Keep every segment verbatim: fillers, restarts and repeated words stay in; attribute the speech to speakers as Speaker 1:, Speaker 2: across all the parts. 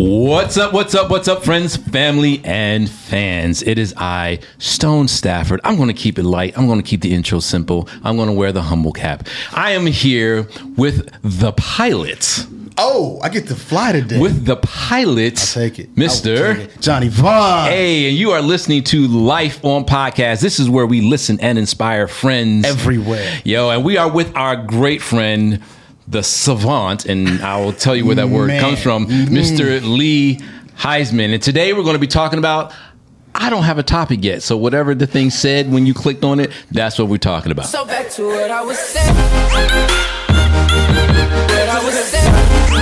Speaker 1: What's up, what's up, what's up, friends, family, and fans? It is I, Stone Stafford. I'm going to keep it light. I'm going to keep the intro simple. I'm going to wear the humble cap. I am here with the pilot.
Speaker 2: Oh, I get to fly today.
Speaker 1: With the pilot.
Speaker 2: I'll take it.
Speaker 1: Mister
Speaker 2: Take it. Johnny Vaughn.
Speaker 1: Hey, and you are listening to Life on Podcast. This is where we listen and inspire friends.
Speaker 2: Everywhere.
Speaker 1: Yo, and we are with our great friend, the savant, and I will tell you where that word
Speaker 2: Man.
Speaker 1: comes from,
Speaker 2: Mm-hmm.
Speaker 1: Mister Lee Heisman. And today we're going to be talking about, I don't have a topic yet, so whatever the thing said when you clicked on it, that's what we're talking about.
Speaker 3: So back to what I was saying. What I was saying.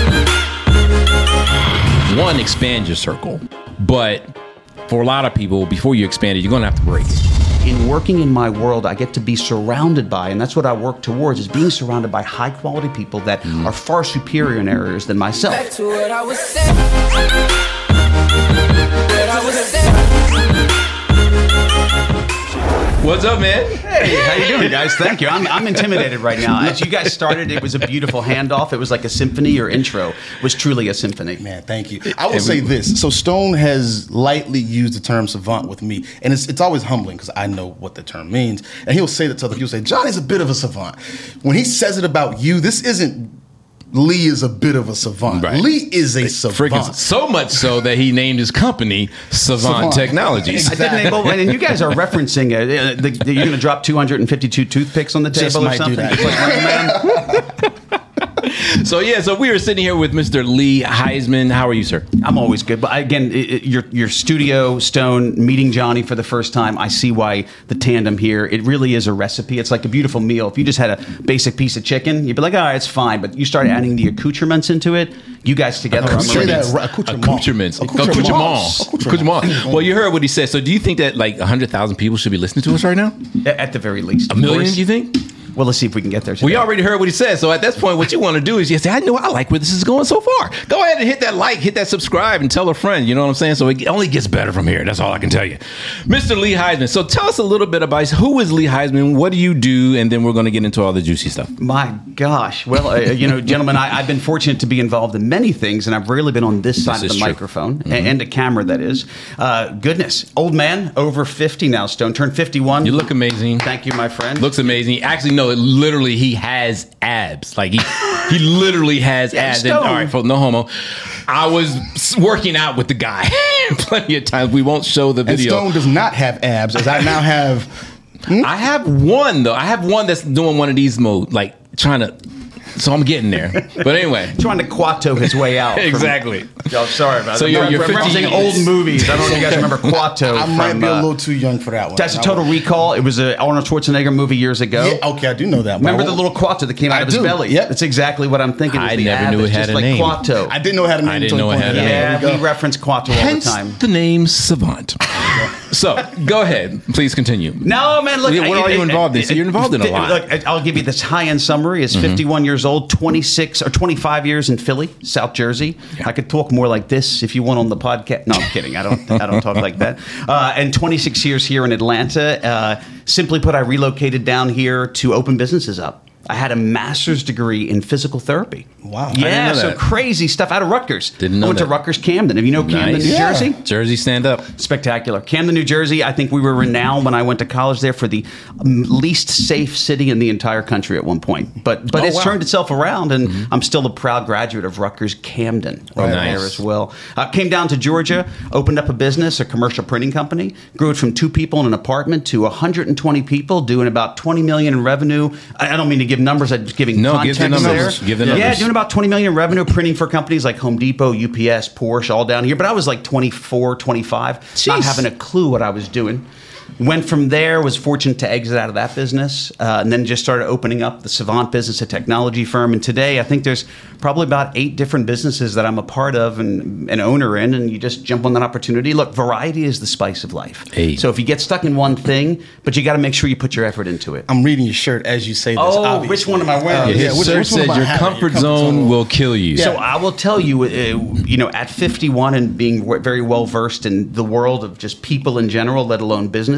Speaker 1: One, expand your circle, but for a lot of people, before you expand it, you're going to have to break it.
Speaker 4: In working in my world, I get to be surrounded by, and that's what I work towards, is being surrounded by high quality people that mm. are far superior in areas than myself.
Speaker 3: Back to what I was saying. What I was saying.
Speaker 1: What's up, man?
Speaker 4: Hey, how you doing, guys? Thank you. I'm, I'm intimidated right now. As you guys started, it was a beautiful handoff. It was like a symphony. Your intro was truly a symphony.
Speaker 2: Man, thank you. I will say this. So Stone has lightly used the term savant with me, and it's it's always humbling because I know what the term means. And he'll say that to other people. Say, Johnny's a bit of a savant. When he says it about you, this isn't Lee is a bit of a savant.
Speaker 1: Right.
Speaker 2: Lee is a savant.
Speaker 1: Freaking, so much so that he named his company Savant,
Speaker 2: Savant.
Speaker 1: Technologies.
Speaker 2: Exactly.
Speaker 4: I didn't, well, and you guys are referencing, uh, the, the, you're going to drop two hundred fifty-two toothpicks on the table
Speaker 2: Just
Speaker 4: or
Speaker 2: might do
Speaker 4: something?
Speaker 2: that.
Speaker 4: Just like Rain Man?
Speaker 1: So, yeah, so we are sitting here with Mister Lee Heisman. How are you, sir?
Speaker 4: I'm always good. But again, it, it, your your studio, Stone, meeting Johnny for the first time, I see why the tandem here, it really is a recipe. It's like a beautiful meal. If you just had a basic piece of chicken, you'd be like, all right, it's fine. But you start adding the accoutrements into it, you guys together. I'm
Speaker 2: Say
Speaker 4: ready.
Speaker 2: that right. Accoutrement.
Speaker 1: Accoutrements.
Speaker 2: Accoutrement.
Speaker 1: Accoutrements. Accoutrements. Well, you heard what he said. So do you think that like one hundred thousand people should be listening to us right now?
Speaker 4: At the very least.
Speaker 1: A
Speaker 4: of
Speaker 1: million,
Speaker 4: course.
Speaker 1: do you think?
Speaker 4: Well, let's see if we can get there today.
Speaker 1: We already heard what he said. So at this point, what you want to do is you say, I know I like where this is going so far. Go ahead and hit that like, hit that subscribe, and tell a friend. You know what I'm saying? So it only gets better from here. That's all I can tell you. Mister Lee Heisman. So tell us a little bit about who is Lee Heisman? What do you do? And then we're going to get into all the juicy stuff.
Speaker 4: My gosh. Well, uh, you know, gentlemen, I, I've been fortunate to be involved in many things, and I've rarely been on this side
Speaker 1: This
Speaker 4: of the
Speaker 1: is true.
Speaker 4: microphone, mm-hmm. and, and a camera, that is. Uh, goodness. Old man, over fifty now, Stone. Turned fifty-one.
Speaker 1: You look amazing.
Speaker 4: Thank you, my friend.
Speaker 1: Looks amazing. Actually, no, it literally, he has abs. Like, he he literally has
Speaker 4: Yeah,
Speaker 1: abs. And,
Speaker 4: Stone.
Speaker 1: all right, folks, no homo. I was working out with the guy plenty of times. We won't show the
Speaker 2: And
Speaker 1: video.
Speaker 2: Stone does not have abs, as I now have.
Speaker 1: I have one, though. I have one that's doing one of these mode, like, trying to... So I'm getting there. But anyway.
Speaker 4: Trying to Quato his way out. from-
Speaker 1: Exactly.
Speaker 4: Oh, sorry about
Speaker 1: So
Speaker 4: that.
Speaker 1: you're- you're
Speaker 4: referencing
Speaker 1: fifty
Speaker 4: old movies. I don't know if you guys remember Quato.
Speaker 2: I might
Speaker 4: from,
Speaker 2: be a
Speaker 4: uh,
Speaker 2: little too young for that one.
Speaker 4: That's a Total Recall. It was an Arnold Schwarzenegger movie years ago.
Speaker 2: Yeah, okay, I do know that.
Speaker 4: Remember
Speaker 2: but I
Speaker 4: the
Speaker 2: won't-
Speaker 4: little Quato that came out
Speaker 2: I
Speaker 4: of his
Speaker 2: do.
Speaker 4: belly?
Speaker 2: Yep.
Speaker 4: That's exactly what I'm thinking.
Speaker 1: I
Speaker 4: was the
Speaker 1: never
Speaker 4: ab.
Speaker 1: knew it
Speaker 4: It's
Speaker 1: had
Speaker 4: just
Speaker 1: a
Speaker 4: like
Speaker 1: name.
Speaker 4: Quato.
Speaker 2: I didn't know how to name
Speaker 1: I didn't
Speaker 2: until
Speaker 1: know
Speaker 2: you
Speaker 1: it had
Speaker 2: pointed
Speaker 1: a
Speaker 2: it out.
Speaker 4: Yeah,
Speaker 2: There we
Speaker 4: we
Speaker 2: go.
Speaker 4: reference Quato all
Speaker 1: Hence
Speaker 4: the time.
Speaker 1: the name Savant. So, go ahead. Please continue.
Speaker 4: No, man, look.
Speaker 1: Yeah, what
Speaker 4: I-
Speaker 1: are you
Speaker 4: I-
Speaker 1: involved in?
Speaker 4: I-
Speaker 1: So you're involved in a lot.
Speaker 4: Look, I'll give you this high-end summary. Is fifty-one years old, twenty-six or twenty-five years in Philly, South Jersey. I could talk more like this if you want on the podcast. No, I'm kidding. I don't. I don't talk like that. Uh, and twenty-six years here in Atlanta. Uh, simply put, I relocated down here to open businesses up. I had a master's degree in physical therapy.
Speaker 2: Wow. I
Speaker 1: didn't
Speaker 4: Yeah,
Speaker 1: know
Speaker 4: so
Speaker 1: that.
Speaker 4: crazy stuff out of Rutgers.
Speaker 1: Didn't know
Speaker 4: I went
Speaker 1: that.
Speaker 4: to Rutgers Camden. Have you know Camden,
Speaker 1: Nice.
Speaker 4: New
Speaker 2: Yeah.
Speaker 4: Jersey?
Speaker 1: Jersey, stand up.
Speaker 4: Spectacular. Camden, New Jersey. I think we were renowned when I went to college there for the um, least safe city in the entire country at one point. But but
Speaker 1: Oh,
Speaker 4: it's
Speaker 1: wow.
Speaker 4: turned itself around, and I'm still a proud graduate of Rutgers Camden right
Speaker 1: Nice.
Speaker 4: there as well. Uh, came down to Georgia, opened up a business, a commercial printing company, grew it from two people in an apartment to one hundred twenty people, doing about twenty million in revenue. I, I don't mean to give numbers. I'm just giving
Speaker 1: No, give
Speaker 4: context
Speaker 1: the numbers.
Speaker 4: there.
Speaker 1: Give the
Speaker 4: Yeah,
Speaker 1: numbers.
Speaker 4: doing about twenty million in revenue, printing for companies like Home Depot, U P S, Porsche, all down here. But I was like twenty-four, twenty-five, not
Speaker 1: Jeez.
Speaker 4: having a clue what I was doing. Went from there, was fortunate to exit out of that business, uh, and then just started opening up the Savant business, a technology firm. And today, I think there's probably about eight different businesses that I'm a part of and an owner in, and you just jump on that opportunity. Look, variety is the spice of life.
Speaker 1: Hey.
Speaker 4: So if you get stuck in one thing, but you got to make sure you put your effort into it.
Speaker 2: I'm reading your shirt as you say this.
Speaker 4: Oh,
Speaker 2: obviously.
Speaker 4: which one am I wearing?
Speaker 2: Uh,
Speaker 1: His
Speaker 2: yeah, which-
Speaker 1: shirt
Speaker 2: which one
Speaker 1: said
Speaker 2: am I
Speaker 1: your
Speaker 2: having?
Speaker 1: comfort zone will kill you.
Speaker 4: So I will tell you, uh, you know, at fifty-one and being w- very well versed in the world of just people in general, let alone business.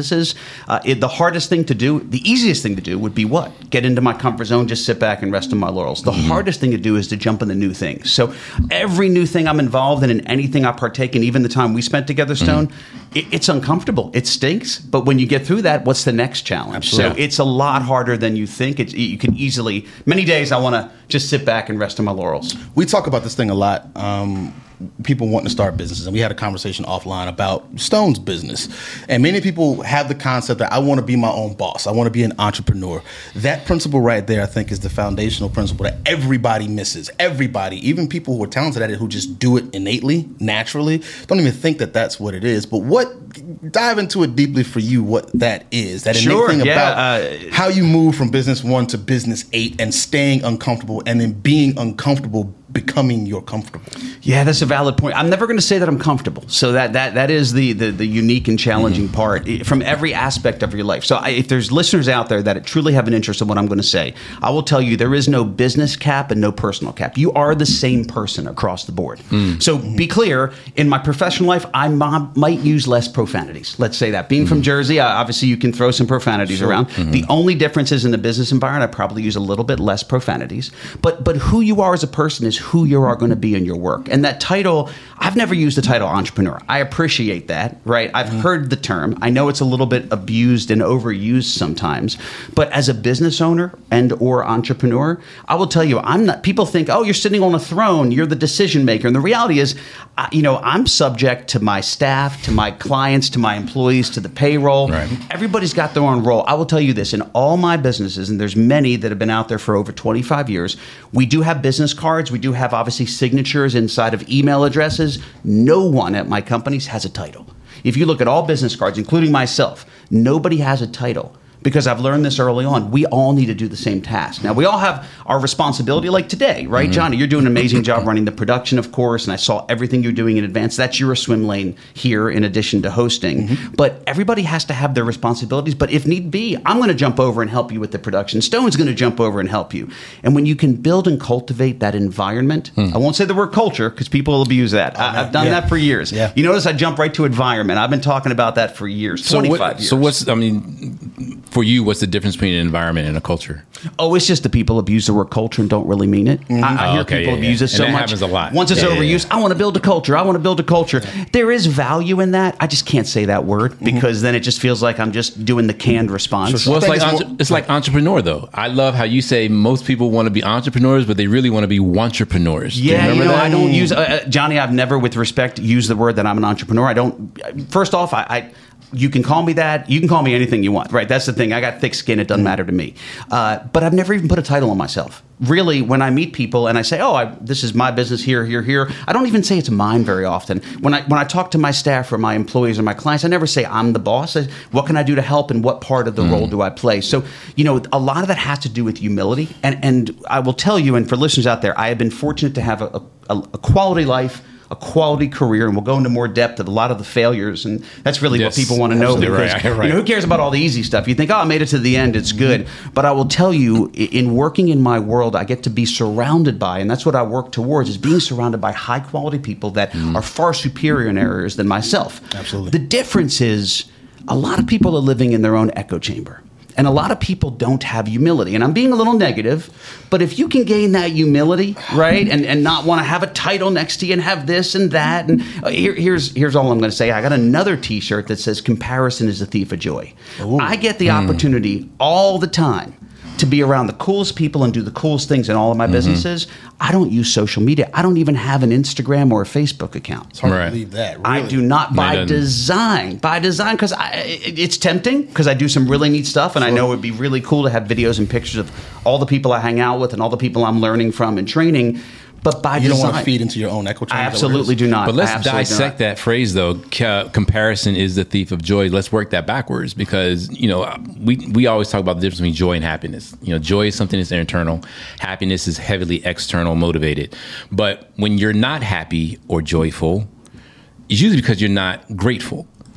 Speaker 4: businesses, uh, it, the hardest thing to do, the easiest thing to do would be what? Get into my comfort zone, just sit back and rest on my laurels. The mm-hmm. hardest thing to do is to jump into new things. So every new thing I'm involved in and anything I partake in, even the time we spent together, Stone, mm-hmm. it, it's uncomfortable. It stinks. But when you get through that, what's the next challenge? Absolutely. So it's a lot harder than you think. It's, you can easily, many days I want to just sit back and rest on my laurels.
Speaker 2: We talk about this thing a lot. Um, people wanting to start businesses, and we had a conversation offline about Stone's business. And many people have the concept that I want to be my own boss. I want to be an entrepreneur. That principle right there, I think, is the foundational principle that everybody misses. Everybody, even people who are talented at it, who just do it innately, naturally, don't even think that that's what it is. But what, dive into it deeply for you, what that is. That
Speaker 4: sure,
Speaker 2: innate thing
Speaker 4: yeah,
Speaker 2: about
Speaker 4: uh,
Speaker 2: how you move from business one to business eight and staying uncomfortable and then being uncomfortable becoming your comfortable.
Speaker 4: Yeah, that's a valid point. I'm never going to say that I'm comfortable. So that that that is the the, the unique and challenging mm-hmm. part from every aspect of your life. So I, if there's listeners out there that truly have an interest in what I'm going to say, I will tell you there is no business cap and no personal cap. You are the same person across the board. Mm-hmm. So be clear, in my professional life, I m- might use less profanities. Let's say that. Being mm-hmm. from Jersey, uh, obviously you can throw some profanities sure. around. Mm-hmm. The only difference is in the business environment, I probably use a little bit less profanities. But but who you are as a person is who you are going to be in your work. And that title, I've never used the title entrepreneur. I appreciate that, right? I've mm-hmm. heard the term. I know it's a little bit abused and overused sometimes. But as a business owner and or entrepreneur, I will tell you, I'm not, people think, oh, you're sitting on a throne, you're the decision maker. And the reality is, uh, you know, I'm subject to my staff, to my clients, to my employees, to the payroll. Right. Everybody's got their own role. I will tell you this, in all my businesses, and there's many that have been out there for over twenty-five years, we do have business cards. We do have obviously signatures inside of email addresses. No one at my companies has a title. If you look at all business cards, including myself, nobody has a title. Because I've learned this early on, we all need to do the same task. Now, we all have our responsibility, like today, right, mm-hmm. Johnny? You're doing an amazing job running the production, of course, and I saw everything you're doing in advance. That's your swim lane here in addition to hosting. Mm-hmm. But everybody has to have their responsibilities. But if need be, I'm going to jump over and help you with the production. Stone's going to jump over and help you. And when you can build and cultivate that environment, hmm. I won't say the word culture because people will abuse that. Oh, I, I've done yeah. that for years. Yeah. You notice I jump right to environment. I've been talking about that for years,
Speaker 1: so
Speaker 4: twenty-five
Speaker 1: what,
Speaker 4: years.
Speaker 1: So what's, I mean... For you, what's the difference between an environment and a culture?
Speaker 4: Oh, it's just that people abuse the word culture and don't really mean it. Mm-hmm. I, I hear oh, okay, people yeah, abuse yeah. it so
Speaker 1: and that
Speaker 4: much.
Speaker 1: Happens a lot.
Speaker 4: Once it's
Speaker 1: yeah,
Speaker 4: overused, yeah, yeah. I want to build a culture. I want to build a culture. Yeah. There is value in that. I just can't say that word mm-hmm. because then it just feels like I'm just doing the canned response.
Speaker 1: Well, it's like, it's, more, it's like entrepreneur, though. I love how you say most people want to be entrepreneurs, but they really want to be wantrepreneurs.
Speaker 4: Yeah,
Speaker 1: you,
Speaker 4: you know,
Speaker 1: that?
Speaker 4: I don't use, uh, Johnny, I've never, with respect, used the word that I'm an entrepreneur. I don't, first off, I, I you can call me that. You can call me anything you want, right? That's the thing. I got thick skin. It doesn't matter to me. Uh, but I've never even put a title on myself. Really, when I meet people and I say, oh, I, this is my business here, here, here, I don't even say it's mine very often. When I when I talk to my staff or my employees or my clients, I never say I'm the boss. I, what can I do to help and what part of the mm. role do I play? So, you know, a lot of that has to do with humility. And, and I will tell you, and for listeners out there, I have been fortunate to have a, a, a quality life, a quality career, and we'll go into more depth of a lot of the failures, and that's really yes, what people want to know. Because
Speaker 1: right, right.
Speaker 4: You know, who cares about all the easy stuff? You think, oh, I made it to the end, it's good. But I will tell you, in working in my world, I get to be surrounded by, and that's what I work towards, is being surrounded by high quality people that mm. are far superior in areas than myself.
Speaker 2: Absolutely.
Speaker 4: The difference is a lot of people are living in their own echo chamber. And a lot of people don't have humility. And I'm being a little negative, but if you can gain that humility, right, and, and not want to have a title next to you and have this and that, and uh, here, here's here's all I'm going to say. I got another T-shirt that says "Comparison is the thief of joy." Ooh. I get the mm. opportunity all the time to be around the coolest people and do the coolest things in all of my mm-hmm. businesses. I don't use social media. I don't even have an Instagram or a Facebook account.
Speaker 2: It's hard right. to believe that. Really.
Speaker 4: I do not by design. By design, because it, it's tempting, because I do some really neat stuff, and sure. I know it would be really cool to have videos and pictures of all the people I hang out with and all the people I'm learning from and training. But by
Speaker 2: you
Speaker 4: design,
Speaker 2: don't want to feed into your own echo chamber.
Speaker 4: I absolutely do not.
Speaker 1: But let's dissect that phrase, though. C- comparison is the thief of joy. Let's work that backwards, because you know we we always talk about the difference between joy and happiness. You know, joy is something that's internal. Happiness is heavily external motivated. But when you're not happy or joyful, it's usually because you're not grateful.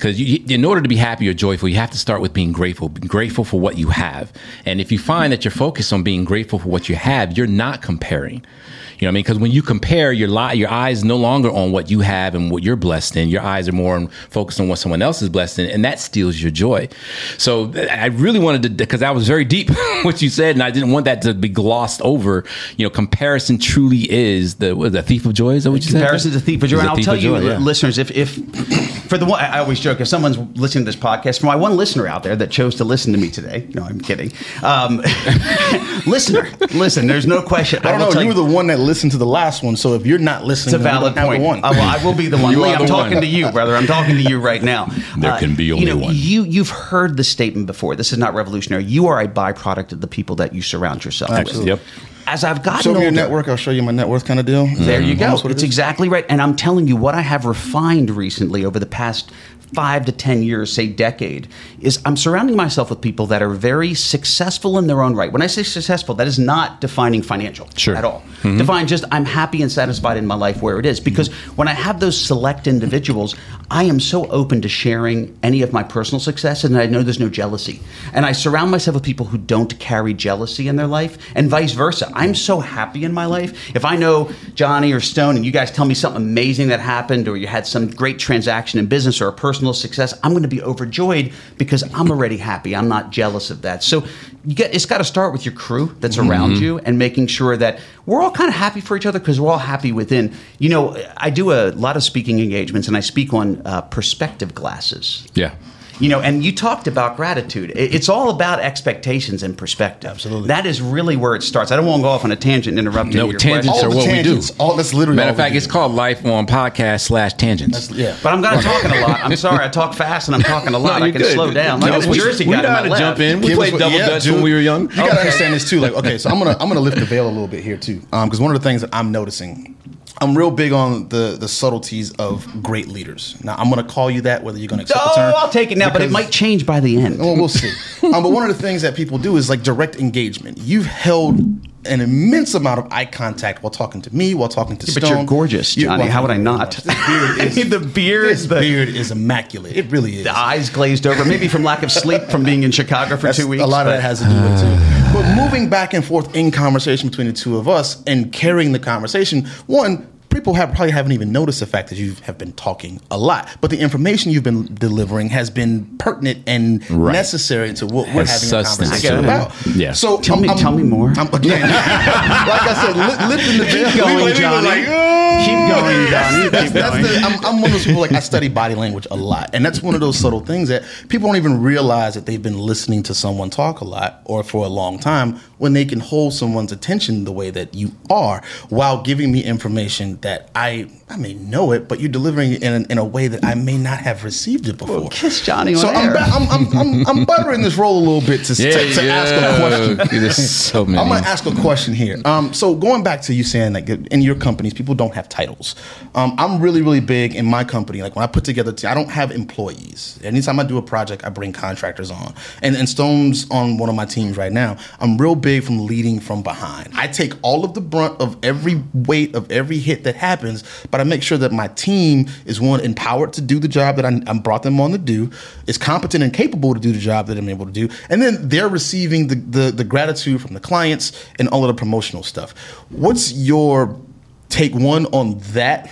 Speaker 1: Because in order to be happy or joyful, you have to start with being grateful. Be grateful for what you have. And if you find that you're focused on being grateful for what you have, you're not comparing. You know what I mean? Because when you compare, your li- your eyes no longer on what you have and what you're blessed in. Your eyes are more on, focused on what someone else is blessed in, and that steals your joy. So I really wanted to, because that was very deep what you said, and I didn't want that to be glossed over. You know, comparison truly is the what, the thief of joy. Is that what you
Speaker 4: Comparison
Speaker 1: said?
Speaker 4: is a thief of joy.
Speaker 1: It's
Speaker 4: And
Speaker 1: a
Speaker 4: I'll
Speaker 1: thief
Speaker 4: tell
Speaker 1: of
Speaker 4: you,
Speaker 1: joy, yeah.
Speaker 4: listeners, if if for the one, I always joke, if someone's listening to this podcast, for my one listener out there that chose to listen to me today, no, I'm kidding. Um, listener, listen, there's no question.
Speaker 2: I don't
Speaker 4: will
Speaker 2: know.
Speaker 4: tell
Speaker 2: You were the one that listened to the last one, so if you're not listening,
Speaker 4: It's a
Speaker 2: then you
Speaker 4: valid
Speaker 2: don't have
Speaker 4: point.
Speaker 2: the one.
Speaker 4: I, will, I will be the one.
Speaker 1: You
Speaker 4: Lee,
Speaker 1: are
Speaker 4: I'm
Speaker 1: the
Speaker 4: talking
Speaker 1: one.
Speaker 4: to you, brother. I'm talking to you right now.
Speaker 1: There can be only
Speaker 4: you know,
Speaker 1: one.
Speaker 4: You, you've heard the statement before. This is not revolutionary. You are a byproduct of the people that you surround yourself
Speaker 2: Absolutely.
Speaker 4: with.
Speaker 1: Yep.
Speaker 4: As I've gotten
Speaker 2: Show me
Speaker 4: older,
Speaker 2: your network. I'll show you my net worth kind of deal.
Speaker 4: there you go.
Speaker 2: Almost what it
Speaker 4: It's
Speaker 2: is.
Speaker 4: exactly right. And I'm telling you, what I have refined recently over the past five to ten years, say decade, is I'm surrounding myself with people that are very successful in their own right. When I say successful, that is not defining financial
Speaker 1: Sure.
Speaker 4: at all. Define just I'm happy and satisfied in my life where it is. Because when I have those select individuals, I am so open to sharing any of my personal success, and I know there's no jealousy. And I surround myself with people who don't carry jealousy in their life, and vice versa. I'm so happy in my life. If I know Johnny or Stone, and you guys tell me something amazing that happened, or you had some great transaction in business or a personal success, I'm going to be overjoyed because I'm already happy. I'm not jealous of that. So you get, it's got to start with your crew that's around you and making sure that we're all kind of happy for each other because we're all happy within. You know, I do a lot of speaking engagements, and I speak on uh, perspective glasses.
Speaker 1: Yeah.
Speaker 4: You know, and you talked about gratitude. It- It's all about expectations and perspective.
Speaker 2: Absolutely.
Speaker 4: That is really where it starts. I don't want to go off on a tangent and interrupt
Speaker 1: No,
Speaker 4: you.
Speaker 1: tangents
Speaker 2: All
Speaker 1: are
Speaker 2: the
Speaker 1: what we do.
Speaker 2: tangents, All that's literally.
Speaker 1: Matter
Speaker 2: all
Speaker 1: of fact,
Speaker 2: we
Speaker 1: it's
Speaker 2: do.
Speaker 1: called Life on Podcast slash Tangents.
Speaker 2: That's, yeah.
Speaker 4: But I'm kind of talking a lot. I'm sorry. I talk fast and I'm talking a lot.
Speaker 1: No,
Speaker 4: I
Speaker 1: you're
Speaker 4: can
Speaker 1: good.
Speaker 4: slow down.
Speaker 1: No,
Speaker 4: Like this
Speaker 1: we-
Speaker 4: Jersey
Speaker 1: we
Speaker 4: guy
Speaker 1: know
Speaker 4: to
Speaker 1: how
Speaker 4: my
Speaker 1: to
Speaker 4: left.
Speaker 1: jump in. We
Speaker 2: Give us
Speaker 1: played
Speaker 2: what-
Speaker 1: double
Speaker 2: yeah,
Speaker 1: dutch
Speaker 2: dude.
Speaker 1: when we were young.
Speaker 2: You gotta understand this too. Like, okay, so I'm gonna I'm gonna lift the veil a little bit here too, because one of the things that I'm noticing, I'm real big on the the subtleties of great leaders. Now, I'm gonna call you that, whether you're gonna accept the
Speaker 4: Oh,
Speaker 2: term.
Speaker 4: I'll take it now, but it
Speaker 2: because-
Speaker 4: might change by the end.
Speaker 2: Well, we'll see. um, but one of the things that people do is like direct engagement. You've held an immense amount of eye contact while talking to me, while talking to
Speaker 4: Yeah,
Speaker 2: Stone.
Speaker 4: but you're gorgeous,
Speaker 2: You-
Speaker 4: Johnny.
Speaker 2: well,
Speaker 4: How would I
Speaker 2: thank you very
Speaker 4: not?
Speaker 2: much. This beard
Speaker 4: I
Speaker 2: is,
Speaker 4: mean, the beard,
Speaker 2: this
Speaker 4: the-
Speaker 2: beard is immaculate. It really is.
Speaker 4: The eyes glazed over, maybe from lack of sleep from being in Chicago for
Speaker 2: That's-
Speaker 4: two weeks.
Speaker 2: A lot of
Speaker 4: but-
Speaker 2: that has to do with it too. But moving back and forth in conversation between the two of us and carrying the conversation, one, people have probably haven't even noticed the fact that you have been talking a lot, but the information you've been delivering has been pertinent and
Speaker 1: Right.
Speaker 2: necessary to what we're
Speaker 1: Has
Speaker 2: having a
Speaker 1: substance
Speaker 2: conversation
Speaker 4: to it.
Speaker 2: about.
Speaker 1: Yeah.
Speaker 2: So
Speaker 4: Tell me- tell me more.
Speaker 2: I'm, again, like I said, li- lifting the veil.
Speaker 4: Keep going,
Speaker 2: We were
Speaker 4: Johnny.
Speaker 2: like, "Oh."
Speaker 4: Keep going, Johnny.
Speaker 2: That's,
Speaker 4: Keep
Speaker 2: that's
Speaker 4: going.
Speaker 2: the, I'm, I'm one of those people, like, I study body language a lot. And that's one of those subtle things that people don't even realize that they've been listening to someone talk a lot or for a long time when they can hold someone's attention the way that you are while giving me information that I I may know it, but you're delivering it in, a- in a way that I may not have received it before.
Speaker 4: Well, kiss Johnny on
Speaker 2: So I'm,
Speaker 4: air.
Speaker 2: ba- I'm, I'm, I'm, I'm buttering this roll a little bit to, to, to ask a question.
Speaker 1: There's so many.
Speaker 2: I'm going to ask a question here. Um, so going back to you saying that in your companies, people don't have titles. Um, I'm really, really big in my company. Like when I put together, t- I don't have employees. Anytime I do a project, I bring contractors on. And, and Stone's on one of my teams right now. I'm real big from leading from behind. I take all of the brunt of every weight of every hit that happens, but I make sure that my team is, one, empowered to do the job that I, I brought them on to do, is competent and capable to do the job that I'm able to do, and then they're receiving the, the, the gratitude from the clients and all of the promotional stuff. What's your take, one, on that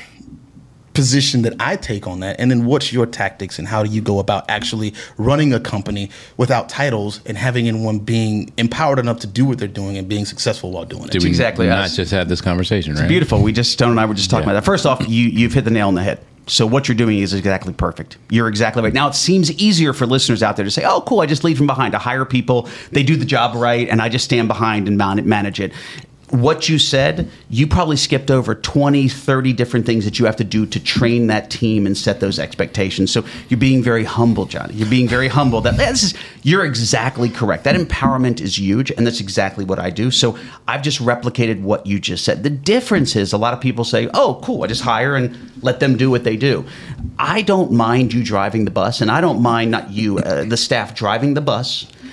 Speaker 2: position that I take on that, and then what's your tactics and how do you go about actually running a company without titles and having anyone being empowered enough to do what they're doing and being successful while doing it?
Speaker 1: Did we
Speaker 4: exactly
Speaker 1: not
Speaker 4: us.
Speaker 1: just have this conversation, right?
Speaker 4: Beautiful. We just Stone and I were just talking
Speaker 1: Yeah.
Speaker 4: about that. First off, you you've hit the nail on the head. So what you're doing is exactly perfect. You're exactly right. Now it seems easier for listeners out there to say, "Oh, cool! I just lead from behind. I hire people, they do the job right, and I just stand behind and man- manage it." What you said, you probably skipped over twenty, thirty different things that you have to do to train that team and set those expectations. So you're being very humble, Johnny. You're being very humble. That this is, you're exactly correct. That empowerment is huge, and that's exactly what I do. So I've just replicated what you just said. The difference is a lot of people say, "Oh, cool, I just hire and let them do what they do." I don't mind you driving the bus, and I don't mind, not you, uh, the staff driving the bus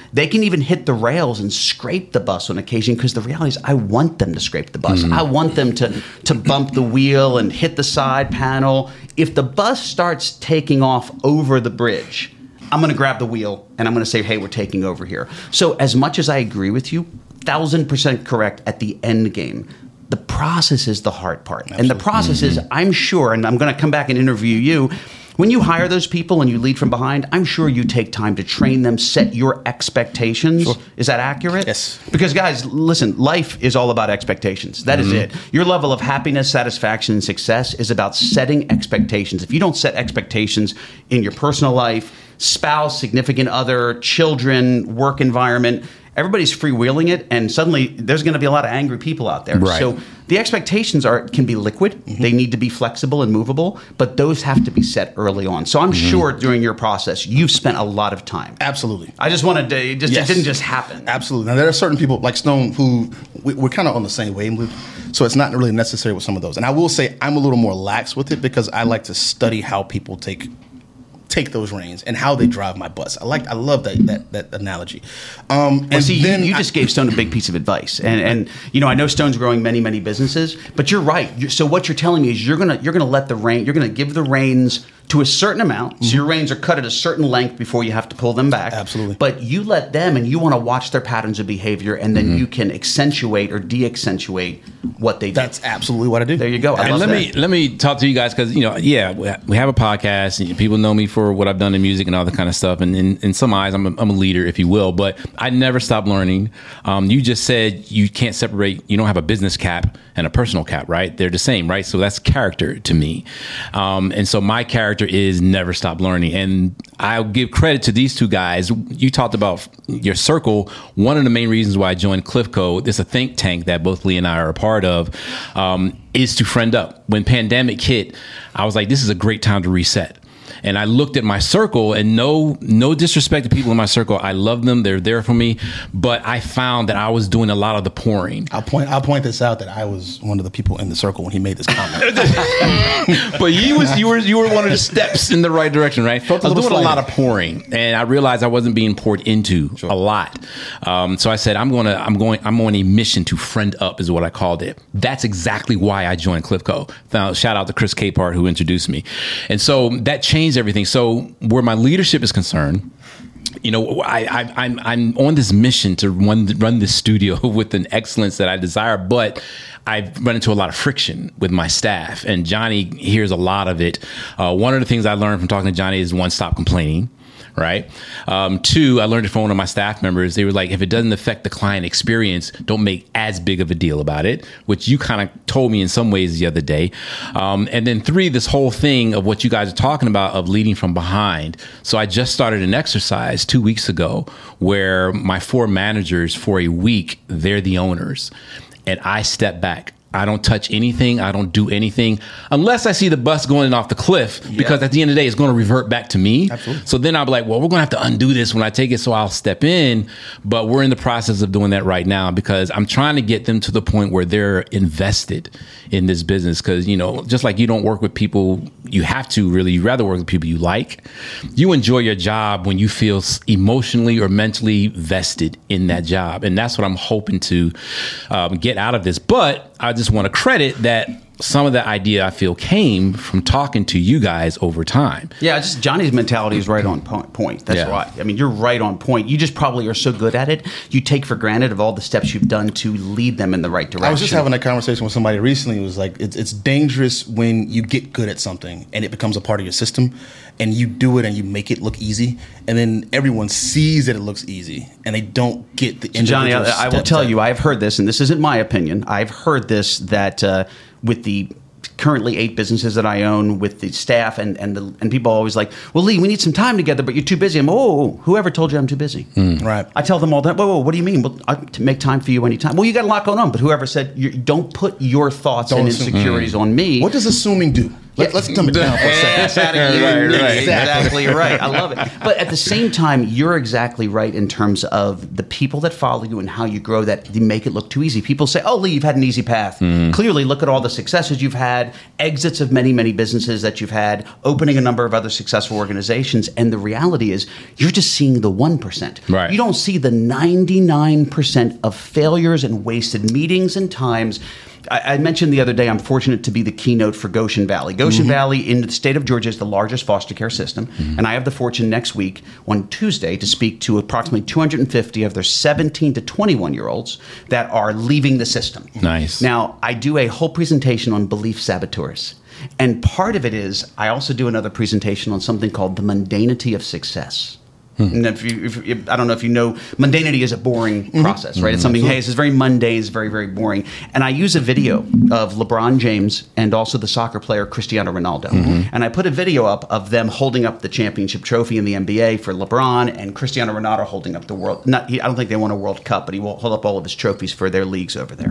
Speaker 4: They can even hit the rails and scrape the bus on occasion because the reality is I want them to scrape the bus. Mm-hmm. I want them to, to bump the wheel and hit the side panel. If the bus starts taking off over the bridge, I'm going to grab the wheel and I'm going to say, hey, we're taking over here. So as much as I agree with you, thousand percent correct at the end game. The process is the hard part. Absolutely. And the process mm-hmm. is, I'm sure, and I'm going to come back and interview you, when you hire those people and you lead from behind, I'm sure you take time to train them, set your expectations. Sure. Is that accurate?
Speaker 2: Yes.
Speaker 4: Because, guys, listen, life is all about expectations. That mm-hmm. is it. Your level of happiness, satisfaction, and success is about setting expectations. If you don't set expectations in your personal life, spouse, significant other, children, work environment, everybody's freewheeling it, and suddenly there's going to be a lot of angry people out there.
Speaker 1: Right.
Speaker 4: So the expectations are can be liquid. Mm-hmm. They need to be flexible and movable, but those have to be set early on. So I'm mm-hmm. sure during your process, you've spent a lot of time.
Speaker 2: Absolutely.
Speaker 4: I just wanted to, it, just, yes. it didn't just happen.
Speaker 2: Absolutely. Now, there are certain people like Stone who we, we're kind of on the same wavelength, so it's not really necessary with some of those. And I will say I'm a little more lax with it because I like to study how people take take those reins and how they drive my bus. I like, I love that that, that analogy. Um, and
Speaker 4: well, see,
Speaker 2: then
Speaker 4: you, you just
Speaker 2: I,
Speaker 4: gave Stone a big piece of advice, and and you know I know Stone's growing many many businesses, but you're right. You're, so what you're telling me is you're gonna you're gonna let the rein, you're gonna give the reins to a certain amount. Mm-hmm. So your reins are cut at a certain length before you have to pull them back.
Speaker 2: Absolutely.
Speaker 4: But you let them, and you want to watch their patterns of behavior, and then mm-hmm. you can accentuate or de-accentuate what they do.
Speaker 2: That's absolutely what I do.
Speaker 4: There you go. I
Speaker 1: and
Speaker 4: love
Speaker 1: let
Speaker 4: that.
Speaker 1: me let me talk to you guys because you know, yeah, we have a podcast, and people know me for what I've done in music and all that kind of stuff. And in, in some eyes, I'm a, I'm a leader, if you will. But I never stop learning. Um, you just said you can't separate. You don't have a business cap and a personal cap, right? They're the same, right? So that's character to me. Um, and so my character is never stop learning. And I'll give credit to these two guys. You talked about your circle. One of the main reasons why I joined Cliff Code, it's a think tank that both Lee and I are a part of, um, is to friend up. When pandemic hit, I was like, this is a great time to reset. And I looked at my circle, and no no disrespect to people in my circle. I love them. They're there for me. But I found that I was doing a lot of the pouring.
Speaker 2: I'll point I'll point this out that I was one of the people in the circle when he made this comment.
Speaker 1: But you was you were you were one of the steps in the right direction, right? I was doing slighted. a lot of pouring, and I realized I wasn't being poured into sure. a lot. Um, so I said, I'm gonna I'm going I'm on a mission to friend up, is what I called it. That's exactly why I joined Cliffco. Now, shout out to Chris Capehart who introduced me, and so that changed everything. So where my leadership is concerned, you know, I, I, I'm I'm on this mission to run run this studio with an excellence that I desire, but I've run into a lot of friction with my staff, and Johnny hears a lot of it. Uh, one of the things I learned from talking to Johnny is, one, stop complaining. Right. Um, two, I learned it from one of my staff members. They were like, if it doesn't affect the client experience, don't make as big of a deal about it, which you kind of told me in some ways the other day. Um, and then three, this whole thing of what you guys are talking about of leading from behind. So I just started an exercise two weeks ago where my four managers for a week, they're the owners, and I step back. I don't touch anything. I don't do anything unless I see the bus going off the cliff, yeah. because at the end of the day, it's going to revert back to me.
Speaker 2: Absolutely.
Speaker 1: So then I'll be like, well, we're going to have to undo this when I take it. So I'll step in. But we're in the process of doing that right now because I'm trying to get them to the point where they're invested in this business. Because, you know, just like you don't work with people you have to really, you rather work with people you like. You enjoy your job when you feel emotionally or mentally vested in that job. And that's what I'm hoping to um, get out of this. But I just want to credit that some of the idea I feel came from talking to you guys over time.
Speaker 4: Yeah, just Johnny's mentality is right on point. That's
Speaker 1: yeah.
Speaker 4: right. I mean, you're right on point. You just probably are so good at it. You take for granted of all the steps you've done to lead them in the right direction.
Speaker 2: I was just having a conversation with somebody recently. It was like, it's, it's dangerous when you get good at something and it becomes a part of your system and you do it and you make it look easy. And then everyone sees that it looks easy and they don't get the individual
Speaker 4: Johnny, I, I will tell
Speaker 2: that,
Speaker 4: you, I've heard this, and this isn't my opinion. I've heard this that uh, with the currently eight businesses that I own, with the staff and and, the, and people are always like, well, Lee, we need some time together, but you're too busy. I'm, oh, whoever told you I'm too busy?
Speaker 2: Mm. Right.
Speaker 4: I tell them all that, whoa, whoa, what do you mean? Well, I to make time for you anytime. Well, you got a lot going on, but whoever said, you don't put your thoughts
Speaker 2: don't
Speaker 4: and
Speaker 2: assume.
Speaker 4: insecurities
Speaker 2: mm.
Speaker 4: on me.
Speaker 2: What does assuming do? Let, let's dumb it down for a second.
Speaker 4: Exactly,
Speaker 1: Right, right.
Speaker 4: exactly right. I love it. But at the same time, you're exactly right in terms of the people that follow you and how you grow. That you make it look too easy. People say, "Oh, Lee, you've had an easy path."
Speaker 1: Mm-hmm.
Speaker 4: Clearly, look at all the successes you've had, exits of many, many businesses that you've had, opening a number of other successful organizations. And the reality is, you're just seeing the one percent.
Speaker 1: Right.
Speaker 4: You don't see the ninety-nine percent of failures and wasted meetings and times. I, I mentioned the other day, I'm fortunate to be the keynote for Goshen Valley. Goshen
Speaker 2: Mm-hmm.
Speaker 4: Valley in the state of Georgia is the largest foster care system.
Speaker 2: Mm-hmm.
Speaker 4: And I have the fortune next week on Tuesday to speak to approximately two hundred fifty of their seventeen to twenty-one year olds that are leaving the system.
Speaker 1: Nice.
Speaker 4: Now, I do a whole presentation on belief saboteurs. And part of it is I also do another presentation on something called the mundanity of success. And if you, if, if, I don't know if you know, mundanity is a boring process, right? It's something, hey, this is very mundane, it's very, very boring. And I use a video of LeBron James and also the soccer player Cristiano Ronaldo. And I put a video up of them holding up the championship trophy in the N B A for LeBron and Cristiano Ronaldo holding up the world. Not, he, I don't think they won a World Cup, but he will hold up all of his trophies for their leagues over there.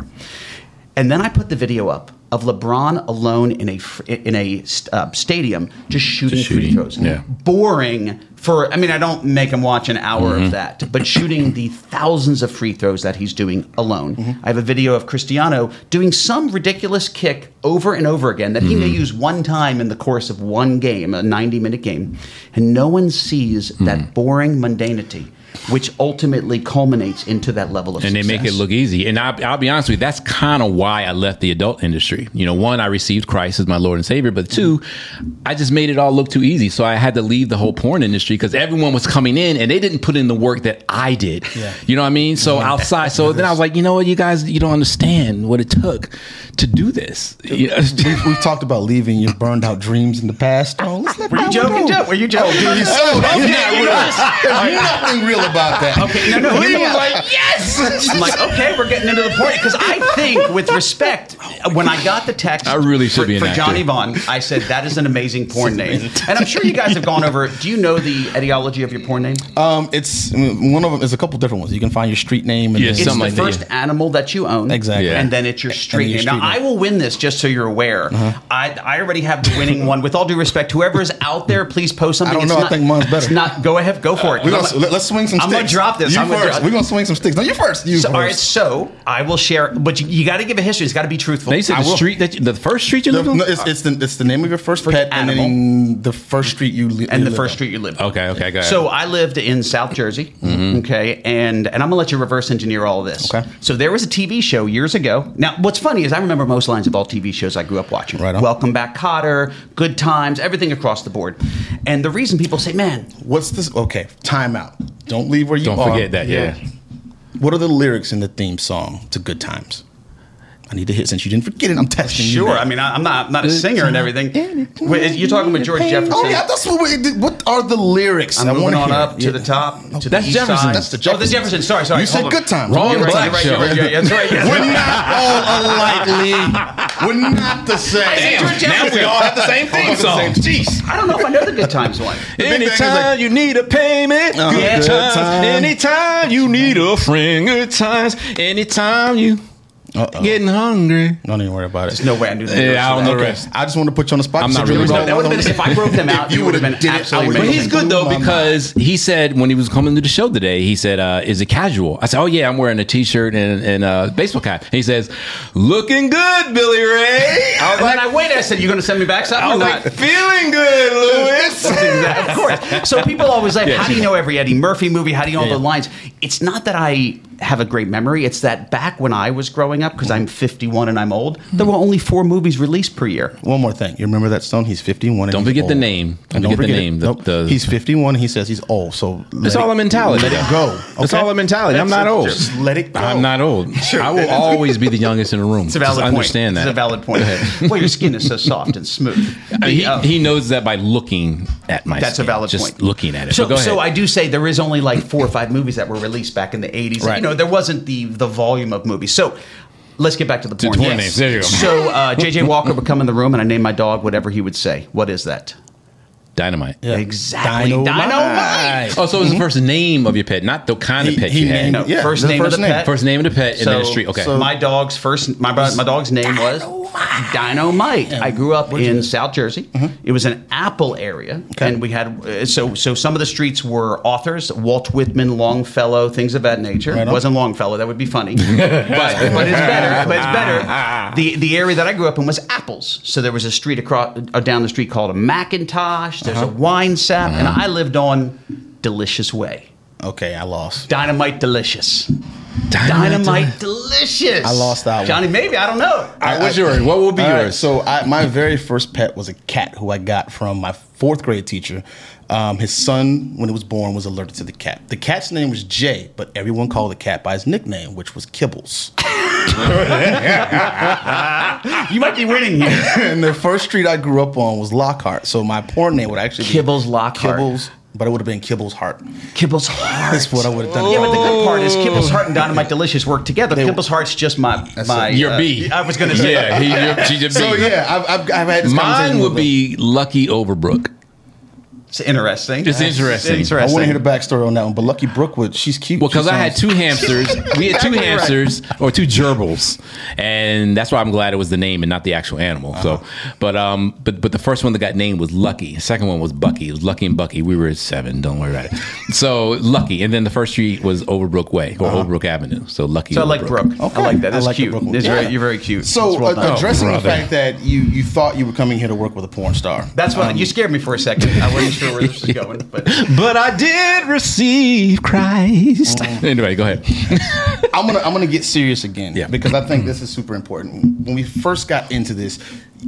Speaker 4: And then I put the video up of LeBron alone in a fr- in a uh, stadium just shooting,
Speaker 1: Just
Speaker 4: free
Speaker 1: shooting,
Speaker 4: throws.
Speaker 1: yeah.
Speaker 4: Boring for, I mean, I don't make him watch an hour
Speaker 1: Mm-hmm.
Speaker 4: of that, but shooting the thousands of free throws that he's doing alone.
Speaker 1: Mm-hmm.
Speaker 4: I have a video of Cristiano doing some ridiculous kick over and over again that he may
Speaker 1: Mm-hmm.
Speaker 4: use one time in the course of one game, a ninety minute game, and no one sees
Speaker 1: Mm.
Speaker 4: that boring mundanity, which ultimately culminates into that level of
Speaker 1: And
Speaker 4: success.
Speaker 1: they make it look easy. And I'll, I'll be honest with you, that's kind of why I left the adult industry. You know, one, I received Christ as my Lord and Savior, but two, I just made it all look too easy. So I had to leave the whole porn industry because everyone was coming in and they didn't put in the work that I did.
Speaker 2: Yeah.
Speaker 1: You know what I mean? So outside, so then I was like, you know what, you guys, you don't understand what it took to do this. You know?
Speaker 2: We've, we've talked about leaving your burned out dreams in the past. Oh, let's let
Speaker 4: Were you
Speaker 2: that
Speaker 4: joking,
Speaker 2: one go.
Speaker 4: Joe? Were you joking?
Speaker 2: Oh, dude, he's so he's not real. There's nothing real about that.
Speaker 4: Okay, no, no, hear
Speaker 2: Lee
Speaker 4: me
Speaker 2: was
Speaker 4: out.
Speaker 2: like, yes.
Speaker 4: I'm like, okay, we're getting into the point because I think, with respect, when I got the text,
Speaker 1: I really should
Speaker 4: for,
Speaker 1: be an
Speaker 4: for
Speaker 1: actor.
Speaker 4: Johnny Vaughn, I said that is an amazing porn name, and I'm sure you guys have gone over. Do you know the etiology of your porn name?
Speaker 2: Um, it's I mean, one of them is a couple different ones. You can find your street name and
Speaker 1: Yeah,
Speaker 2: then-
Speaker 4: It's
Speaker 1: something
Speaker 4: the
Speaker 1: like that,
Speaker 4: first
Speaker 1: yeah.
Speaker 4: animal that you own,
Speaker 2: Exactly.
Speaker 1: Yeah.
Speaker 4: and then it's your street
Speaker 2: your
Speaker 4: name. Now,
Speaker 2: street
Speaker 4: I will win this, just so you're aware. I, I already have the winning one. With all due respect, whoever is out there, please post something.
Speaker 2: I don't
Speaker 4: It's
Speaker 2: know. I
Speaker 4: not-
Speaker 2: think mine's better.
Speaker 4: It's not. Go ahead. Go for it.
Speaker 2: We're
Speaker 4: I'm
Speaker 2: gonna,
Speaker 4: a-
Speaker 2: let- let's swing some
Speaker 4: I'm
Speaker 2: sticks.
Speaker 4: gonna drop this.
Speaker 2: You
Speaker 4: I'm gonna
Speaker 2: first.
Speaker 4: dro-
Speaker 2: We're gonna swing some sticks. No, you first. You
Speaker 4: So, all right,
Speaker 2: first.
Speaker 4: so I will share, but you, you got to give a history. It's got to be truthful.
Speaker 1: They said
Speaker 2: I
Speaker 1: the
Speaker 2: will.
Speaker 1: street that you, the first street you
Speaker 2: The-
Speaker 1: lived on?
Speaker 2: no, it's, it's the it's the name of your first,
Speaker 4: First
Speaker 2: pet
Speaker 4: animal.
Speaker 2: and then the first street you li-
Speaker 4: and
Speaker 2: you
Speaker 4: the
Speaker 2: live
Speaker 4: first
Speaker 2: on.
Speaker 4: street you lived.
Speaker 1: Okay, okay, go ahead.
Speaker 4: So I lived in South Jersey. Okay, and and I'm gonna let you reverse engineer all of this.
Speaker 2: Okay.
Speaker 4: So there was a T V show years ago. Now, what's funny is I remember most lines of all T V shows I grew up watching.
Speaker 2: Right on.
Speaker 4: Welcome Back, Kotter, Good Times, everything across the board. And the reason people say, "Man,
Speaker 2: What's this? Okay, time out. Don't leave where you
Speaker 1: Don't
Speaker 2: are.
Speaker 1: forget that, yeah.
Speaker 2: What are the lyrics in the theme song to Good Times? I need to hit since you didn't forget it. I'm testing you.
Speaker 4: sure."
Speaker 2: now.
Speaker 4: I mean, I- I'm not I'm not a
Speaker 2: Good
Speaker 4: singer and
Speaker 2: time.
Speaker 4: everything. Wait, you're talking with George Jefferson.
Speaker 2: Oh yeah, that's what. We, what are the lyrics?
Speaker 4: I'm
Speaker 2: I
Speaker 4: moving
Speaker 2: wanna
Speaker 4: on
Speaker 2: hear
Speaker 4: up
Speaker 2: it.
Speaker 4: to
Speaker 2: Yeah.
Speaker 4: the top. To
Speaker 1: That's
Speaker 4: the east
Speaker 1: Jefferson.
Speaker 4: side.
Speaker 2: That's the
Speaker 4: Oh, the
Speaker 2: Jefferson.
Speaker 4: Jefferson. Sorry, sorry.
Speaker 2: You said
Speaker 4: Hold on.
Speaker 2: Good Times.
Speaker 4: Wrong.
Speaker 2: You're
Speaker 4: You're
Speaker 2: right,
Speaker 4: right.
Speaker 2: you're
Speaker 4: You're
Speaker 2: right.
Speaker 4: right. Yeah, that's right. That's
Speaker 2: We're
Speaker 4: right.
Speaker 2: not all alike, Lee. We're not the same.
Speaker 4: George Jefferson.
Speaker 1: have the same theme song. Jeez.
Speaker 4: I don't know if I know the Good Times one.
Speaker 2: big thing is
Speaker 1: Anytime
Speaker 2: like-
Speaker 1: you need a payment,
Speaker 2: Uh,
Speaker 1: good,
Speaker 2: good
Speaker 1: times.
Speaker 2: time.
Speaker 1: Anytime you need a friend, good times. Anytime you
Speaker 2: Uh-oh.
Speaker 1: getting hungry.
Speaker 2: Don't even worry about it.
Speaker 4: No way I knew that.
Speaker 1: Yeah, I don't know the
Speaker 2: Okay.
Speaker 1: rest.
Speaker 2: I just want to put you on the spot.
Speaker 1: I'm
Speaker 2: You
Speaker 1: not
Speaker 2: said you
Speaker 1: really
Speaker 2: were
Speaker 1: sure.
Speaker 4: That would have been if I broke them out.
Speaker 2: If
Speaker 4: You would have been
Speaker 2: did it, I
Speaker 4: absolutely
Speaker 2: would've
Speaker 1: But
Speaker 4: amazing.
Speaker 1: he's good though
Speaker 2: Blew my
Speaker 1: because he said when he was coming to the show today, he said, uh, "Is it casual?" I said, "Oh yeah, I'm wearing a t-shirt and, and a baseball cap." And he says, "Looking good, Billy Ray." I was
Speaker 4: And
Speaker 1: like,
Speaker 4: then I waited. I said, "You going to send me back something
Speaker 1: I
Speaker 4: or
Speaker 1: was
Speaker 4: not?"
Speaker 1: like, "Feeling good, Lewis."
Speaker 4: Of course. So people always like,
Speaker 1: Yeah.
Speaker 4: "How do you know every Eddie Murphy movie? How do you know all
Speaker 2: Yeah.
Speaker 4: the lines?" It's not that I have a great memory. It's that back when I was growing up, because I'm fifty-one and I'm old, there were only four movies released per year.
Speaker 2: One more thing. You remember that Stone? He's fifty-one. And
Speaker 1: Don't
Speaker 2: he's
Speaker 1: forget the
Speaker 2: old.
Speaker 1: name. Don't
Speaker 2: And
Speaker 1: forget the
Speaker 2: forget it.
Speaker 1: name. The-
Speaker 2: Nope.
Speaker 1: the-
Speaker 2: he's fifty-one. He says he's old. So let
Speaker 1: It's
Speaker 2: it-
Speaker 1: all a mentality.
Speaker 2: Let it
Speaker 1: though.
Speaker 2: go.
Speaker 1: It's
Speaker 2: okay?
Speaker 1: all a mentality. I'm not old.
Speaker 2: Just let it go.
Speaker 1: I'm not old. I will always be the youngest in the room.
Speaker 4: It's a valid
Speaker 1: Just
Speaker 4: point.
Speaker 1: understand
Speaker 4: It's
Speaker 1: that.
Speaker 4: a valid point. Well, your skin is so soft and smooth.
Speaker 1: I mean, he,
Speaker 4: Uh,
Speaker 1: he knows that by looking at my
Speaker 4: That's a
Speaker 1: skin,
Speaker 4: valid
Speaker 1: just
Speaker 4: point.
Speaker 1: looking at it.
Speaker 4: So,
Speaker 1: So, go ahead.
Speaker 4: so I do say there is only like four or five movies that were released back in the eighties.
Speaker 2: Right.
Speaker 4: You know, there wasn't the the volume of movies. So let's get back to the porn.
Speaker 1: porn names. There you go.
Speaker 4: So uh, J J Walker would come in the room and I named my dog whatever he would say. What is that?
Speaker 1: Dynamite.
Speaker 2: Yeah.
Speaker 4: Exactly.
Speaker 2: Dynamite.
Speaker 4: Dynamite.
Speaker 1: Oh, so it was the first name of your pet, not the kind of
Speaker 2: He-
Speaker 1: pet
Speaker 2: he
Speaker 1: you had.
Speaker 2: named-
Speaker 4: No,
Speaker 2: Yeah,
Speaker 4: first
Speaker 2: the
Speaker 4: name
Speaker 2: first
Speaker 4: of the
Speaker 2: name.
Speaker 4: pet.
Speaker 1: First name of the pet, and then the
Speaker 4: So-
Speaker 1: street. Okay.
Speaker 2: so-
Speaker 4: My dog's first. My my dog's name was
Speaker 2: Dynamite.
Speaker 4: Dynamite. I grew up
Speaker 2: Where'd you
Speaker 4: in
Speaker 2: live?
Speaker 4: South Jersey.
Speaker 2: Mm-hmm.
Speaker 4: It was an Apple area,
Speaker 2: Okay.
Speaker 4: and we had uh, so so some of the streets were authors, Walt Whitman, Longfellow, things of that nature.
Speaker 2: Right
Speaker 4: It
Speaker 2: on.
Speaker 4: wasn't Longfellow, that would be funny, but, but it's better. But it's better. The the area that I grew up in was apples. So there was a street across uh, down the street called a Macintosh. There's
Speaker 2: Uh-huh.
Speaker 4: a wine sap, and I lived on Delicious Way.
Speaker 2: Okay, I lost.
Speaker 4: Dynamite Delicious. Dynamite Delicious.
Speaker 2: I lost that one.
Speaker 4: Johnny, maybe I don't know.
Speaker 1: All right, what's yours? What will be
Speaker 2: All right,
Speaker 1: yours?
Speaker 2: so I, my very first pet was a cat who I got from my fourth grade teacher. Um, his son, when he was born, was allergic to the cat. The cat's name was Jay, but everyone called the cat by his nickname, which was Kibbles.
Speaker 4: You might be winning here.
Speaker 2: And the first street I grew up on was Lockhart, so my porn name would actually be
Speaker 4: Kibbles Lockhart.
Speaker 2: Kibbles, but it would have been Kibbles Heart.
Speaker 4: Kibbles Heart.
Speaker 2: That's what I would have done.
Speaker 4: Yeah, but the good part is Kibbles Heart and Dynamite Delicious work together. Kibbles Heart's just my my.
Speaker 2: it.
Speaker 1: Your
Speaker 4: uh,
Speaker 1: B.
Speaker 4: I was going to say.
Speaker 1: Yeah, he, you're, she's a B.
Speaker 2: So yeah, I've, I've, I've had this
Speaker 1: Mine
Speaker 2: conversation
Speaker 1: would
Speaker 2: with
Speaker 1: be Lucky Overbrook.
Speaker 4: It's interesting.
Speaker 1: It's interesting.
Speaker 4: It's
Speaker 2: I want to hear
Speaker 4: interesting.
Speaker 2: the backstory on that one, but Lucky Brookwood, she's cute.
Speaker 1: Well, because
Speaker 2: She
Speaker 1: I had
Speaker 2: sounds-
Speaker 1: two hamsters. We had two
Speaker 4: Exactly right.
Speaker 1: hamsters or two gerbils, and that's why I'm glad it was the name and not the actual animal. So, but um, but but the first one that got named was Lucky. The second one was Bucky. It was Lucky and Bucky. We were at seven. Don't worry about it. So Lucky, and then the first street was Overbrook Way or Overbrook Avenue. So Lucky.
Speaker 4: So I like Brooke.
Speaker 2: Okay.
Speaker 4: I like that.
Speaker 2: I
Speaker 4: That's
Speaker 2: like the
Speaker 4: cute.
Speaker 2: Brooke one.
Speaker 4: It's
Speaker 2: Yeah.
Speaker 4: very, you're very cute.
Speaker 2: So
Speaker 4: It's well
Speaker 2: uh,
Speaker 4: done.
Speaker 2: addressing the
Speaker 1: brother.
Speaker 2: fact that you you thought you were coming here to work with a porn star.
Speaker 4: That's what
Speaker 2: Um,
Speaker 4: you scared me for a second. I wasn't sure where this was going, but
Speaker 1: But I did receive Christ. Anyway, go ahead.
Speaker 2: I'm gonna I'm gonna get serious again,
Speaker 1: Yeah.
Speaker 2: because I think this is super important. When we first got into this,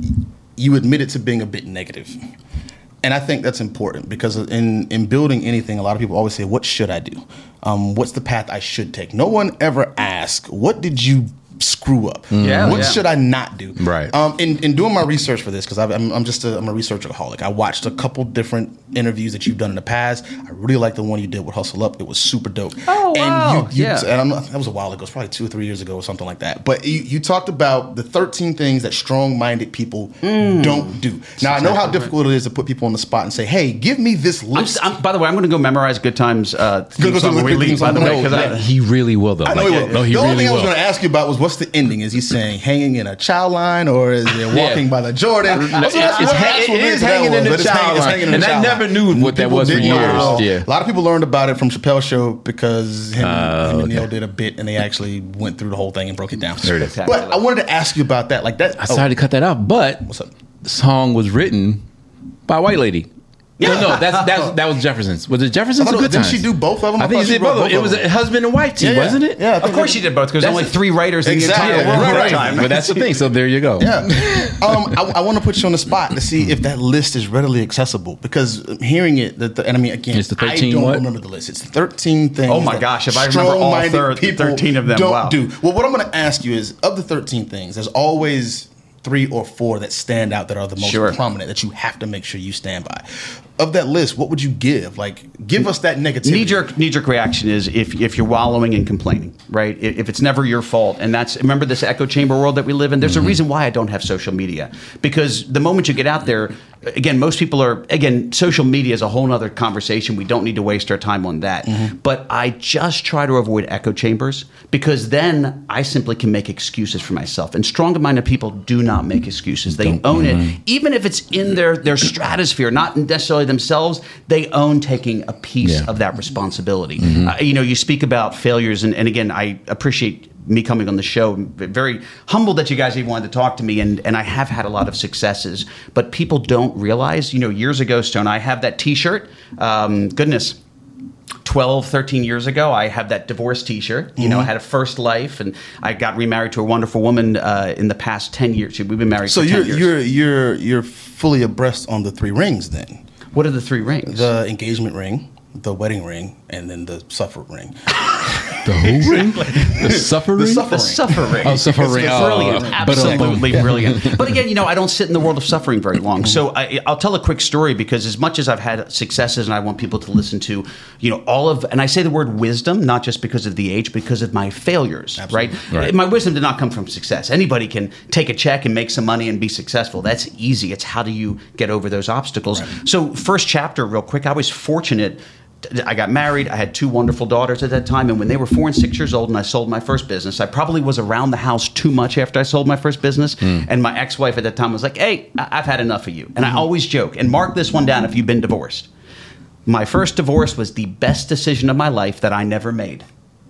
Speaker 2: you admitted to being a bit negative, and I think that's important because in in building anything, a lot of people always say, "What should I do? Um, what's the path I should take?" No one ever asks, "What did you screw up?
Speaker 4: Yeah,
Speaker 2: what
Speaker 4: yeah.
Speaker 2: should I not do?"
Speaker 1: Right.
Speaker 2: Um, in, in doing my research for this, because I'm, I'm just a, I'm a researchaholic. I watched a couple different interviews that you've done in the past. I really like the one you did with Hustle Up. It was super dope.
Speaker 4: Oh, wow.
Speaker 2: And you, you
Speaker 4: Yeah.
Speaker 2: and I'm not, that was a while ago. It's probably two or three years ago or something like that. But you, you talked about the thirteen things that strong-minded people don't do. Now I know how difficult it is to put people on the spot and say, "Hey, give me this
Speaker 4: I'm,
Speaker 2: list."
Speaker 4: I'm, by the way, I'm going to go memorize Good Times uh,
Speaker 2: Good
Speaker 4: theme
Speaker 2: Times
Speaker 4: song when we
Speaker 2: theme
Speaker 4: leave. By the
Speaker 2: song.
Speaker 4: way,
Speaker 2: No,
Speaker 4: because I,
Speaker 1: He really will, though.
Speaker 2: I know
Speaker 1: Like,
Speaker 2: he will.
Speaker 1: No, he
Speaker 2: the only
Speaker 1: really
Speaker 2: thing I was
Speaker 1: will.
Speaker 2: going to ask you about was what's the ending? Is he saying hanging in a child line or is it walking
Speaker 1: Yeah.
Speaker 2: by the Jordan? I was gonna
Speaker 1: It's,
Speaker 2: ask you what
Speaker 1: it's,
Speaker 2: the actual
Speaker 1: it is
Speaker 2: lyrics of that
Speaker 1: hanging in
Speaker 2: was,
Speaker 1: the
Speaker 2: but it's hanging-
Speaker 1: child
Speaker 2: it's
Speaker 1: line.
Speaker 2: hanging in the
Speaker 1: And I
Speaker 2: child
Speaker 1: never
Speaker 2: line.
Speaker 1: knew what that
Speaker 2: People
Speaker 1: was for
Speaker 2: didn't know at
Speaker 1: years.
Speaker 2: all.
Speaker 1: Yeah.
Speaker 2: A lot of people learned about it from Chappelle's show because him,
Speaker 1: Oh,
Speaker 2: him and
Speaker 1: okay.
Speaker 2: Neil did a bit and they actually went through the whole thing and broke it down.
Speaker 1: There it is.
Speaker 2: But I wanted to ask you about that. Like that.
Speaker 1: I started to cut that out, but
Speaker 2: What's up?
Speaker 1: the song was written by a white lady. No, no, that's, that's that was Jefferson's. Was it Jefferson's
Speaker 2: I
Speaker 1: or
Speaker 2: thought-
Speaker 1: Good
Speaker 2: didn't
Speaker 1: Times?
Speaker 2: she do both of them? I
Speaker 1: I think
Speaker 2: thought
Speaker 1: she
Speaker 2: she
Speaker 1: did both.
Speaker 2: wrote
Speaker 1: of them. It
Speaker 2: both
Speaker 1: was
Speaker 2: of
Speaker 1: a
Speaker 2: them.
Speaker 1: husband and wife team,
Speaker 2: Yeah, yeah.
Speaker 1: wasn't it?
Speaker 2: Yeah, I
Speaker 4: of
Speaker 2: think
Speaker 4: course
Speaker 2: it-
Speaker 4: she did both because there's
Speaker 1: That's
Speaker 4: only
Speaker 1: a-
Speaker 4: three writers in
Speaker 2: Exactly.
Speaker 4: the entire world
Speaker 2: Right.
Speaker 4: at the time.
Speaker 1: But that's the thing. So there you go.
Speaker 2: Yeah. um, I, I want to put you on the spot to see if that list is readily accessible because hearing it, the, the, and I mean, again,
Speaker 1: It's the thirteen
Speaker 2: I don't
Speaker 1: what?
Speaker 2: remember the list. It's thirteen things.
Speaker 4: Oh my
Speaker 2: that
Speaker 4: gosh, if I remember all
Speaker 2: strong-minded
Speaker 4: thir-
Speaker 2: people
Speaker 4: thirteen of them,
Speaker 2: don't
Speaker 4: wow.
Speaker 2: do. Well, what I'm going to ask you is of the thirteen things, there's always three or four that stand out that are the most
Speaker 4: Sure.
Speaker 2: prominent that you have to make sure you stand by. Of that list, what would you give? Like, give us that negativity.
Speaker 4: Knee jerk, knee jerk reaction is if, if you're wallowing and complaining, right? If, if it's never your fault, and that's remember this echo chamber world that we live in. There's
Speaker 2: Mm-hmm.
Speaker 4: a reason why I don't have social media because the moment you get out there, again, most people are again. Social media is a whole other conversation. We don't need to waste our time on that.
Speaker 2: Mm-hmm.
Speaker 4: But I just try to avoid echo chambers because then I simply can make excuses for myself. And stronger-minded people do not make excuses. They own it, even if it's in their their stratosphere, not necessarily themselves. They own taking a piece
Speaker 1: Yeah.
Speaker 4: of that responsibility. Uh, you know, you speak about failures, and, and again, I appreciate me coming on the show. I'm very humbled that you guys even wanted to talk to me, and, and I have had a lot of successes. But people don't realize, you know, years ago, Stone, I have that T-shirt. Um, goodness. twelve, thirteen years ago, I had that divorce T-shirt. You know, I had a first life, and I got remarried to a wonderful woman uh, in the past ten years. We've been married
Speaker 2: So
Speaker 4: for
Speaker 2: you're
Speaker 4: ten years.
Speaker 2: you're you're you're fully abreast on the three rings then.
Speaker 4: What are the three rings?
Speaker 2: The engagement ring, the wedding ring, and then the suffer ring.
Speaker 1: The who ring? The suffer ring?
Speaker 2: suffer
Speaker 4: The
Speaker 2: ring.
Speaker 4: suffering.
Speaker 1: Oh, suffering.
Speaker 4: It's
Speaker 1: Oh,
Speaker 4: brilliant.
Speaker 1: oh,
Speaker 4: Absolutely
Speaker 1: but, um,
Speaker 4: brilliant. But again, you know, I don't sit in the world of suffering very long. So I, I'll tell a quick story because as much as I've had successes and I want people to listen to, you know, all of, and I say the word wisdom, not just because of the age, because of my failures, right?
Speaker 1: Right.
Speaker 4: My wisdom did not come from success. Anybody can take a check and make some money and be successful. That's easy. It's how do you get over those obstacles? So first chapter, real quick, I was fortunate I got married. I had two wonderful daughters at that time. And when they were four and six years old and I sold my first business, I probably was around the house too much after I sold my first business. Mm. And my ex-wife at that time was like, hey, I- I've had enough of you. And mm-hmm. I always joke, and mark this one down if you've been divorced. My first divorce was the best decision of my life that I never made.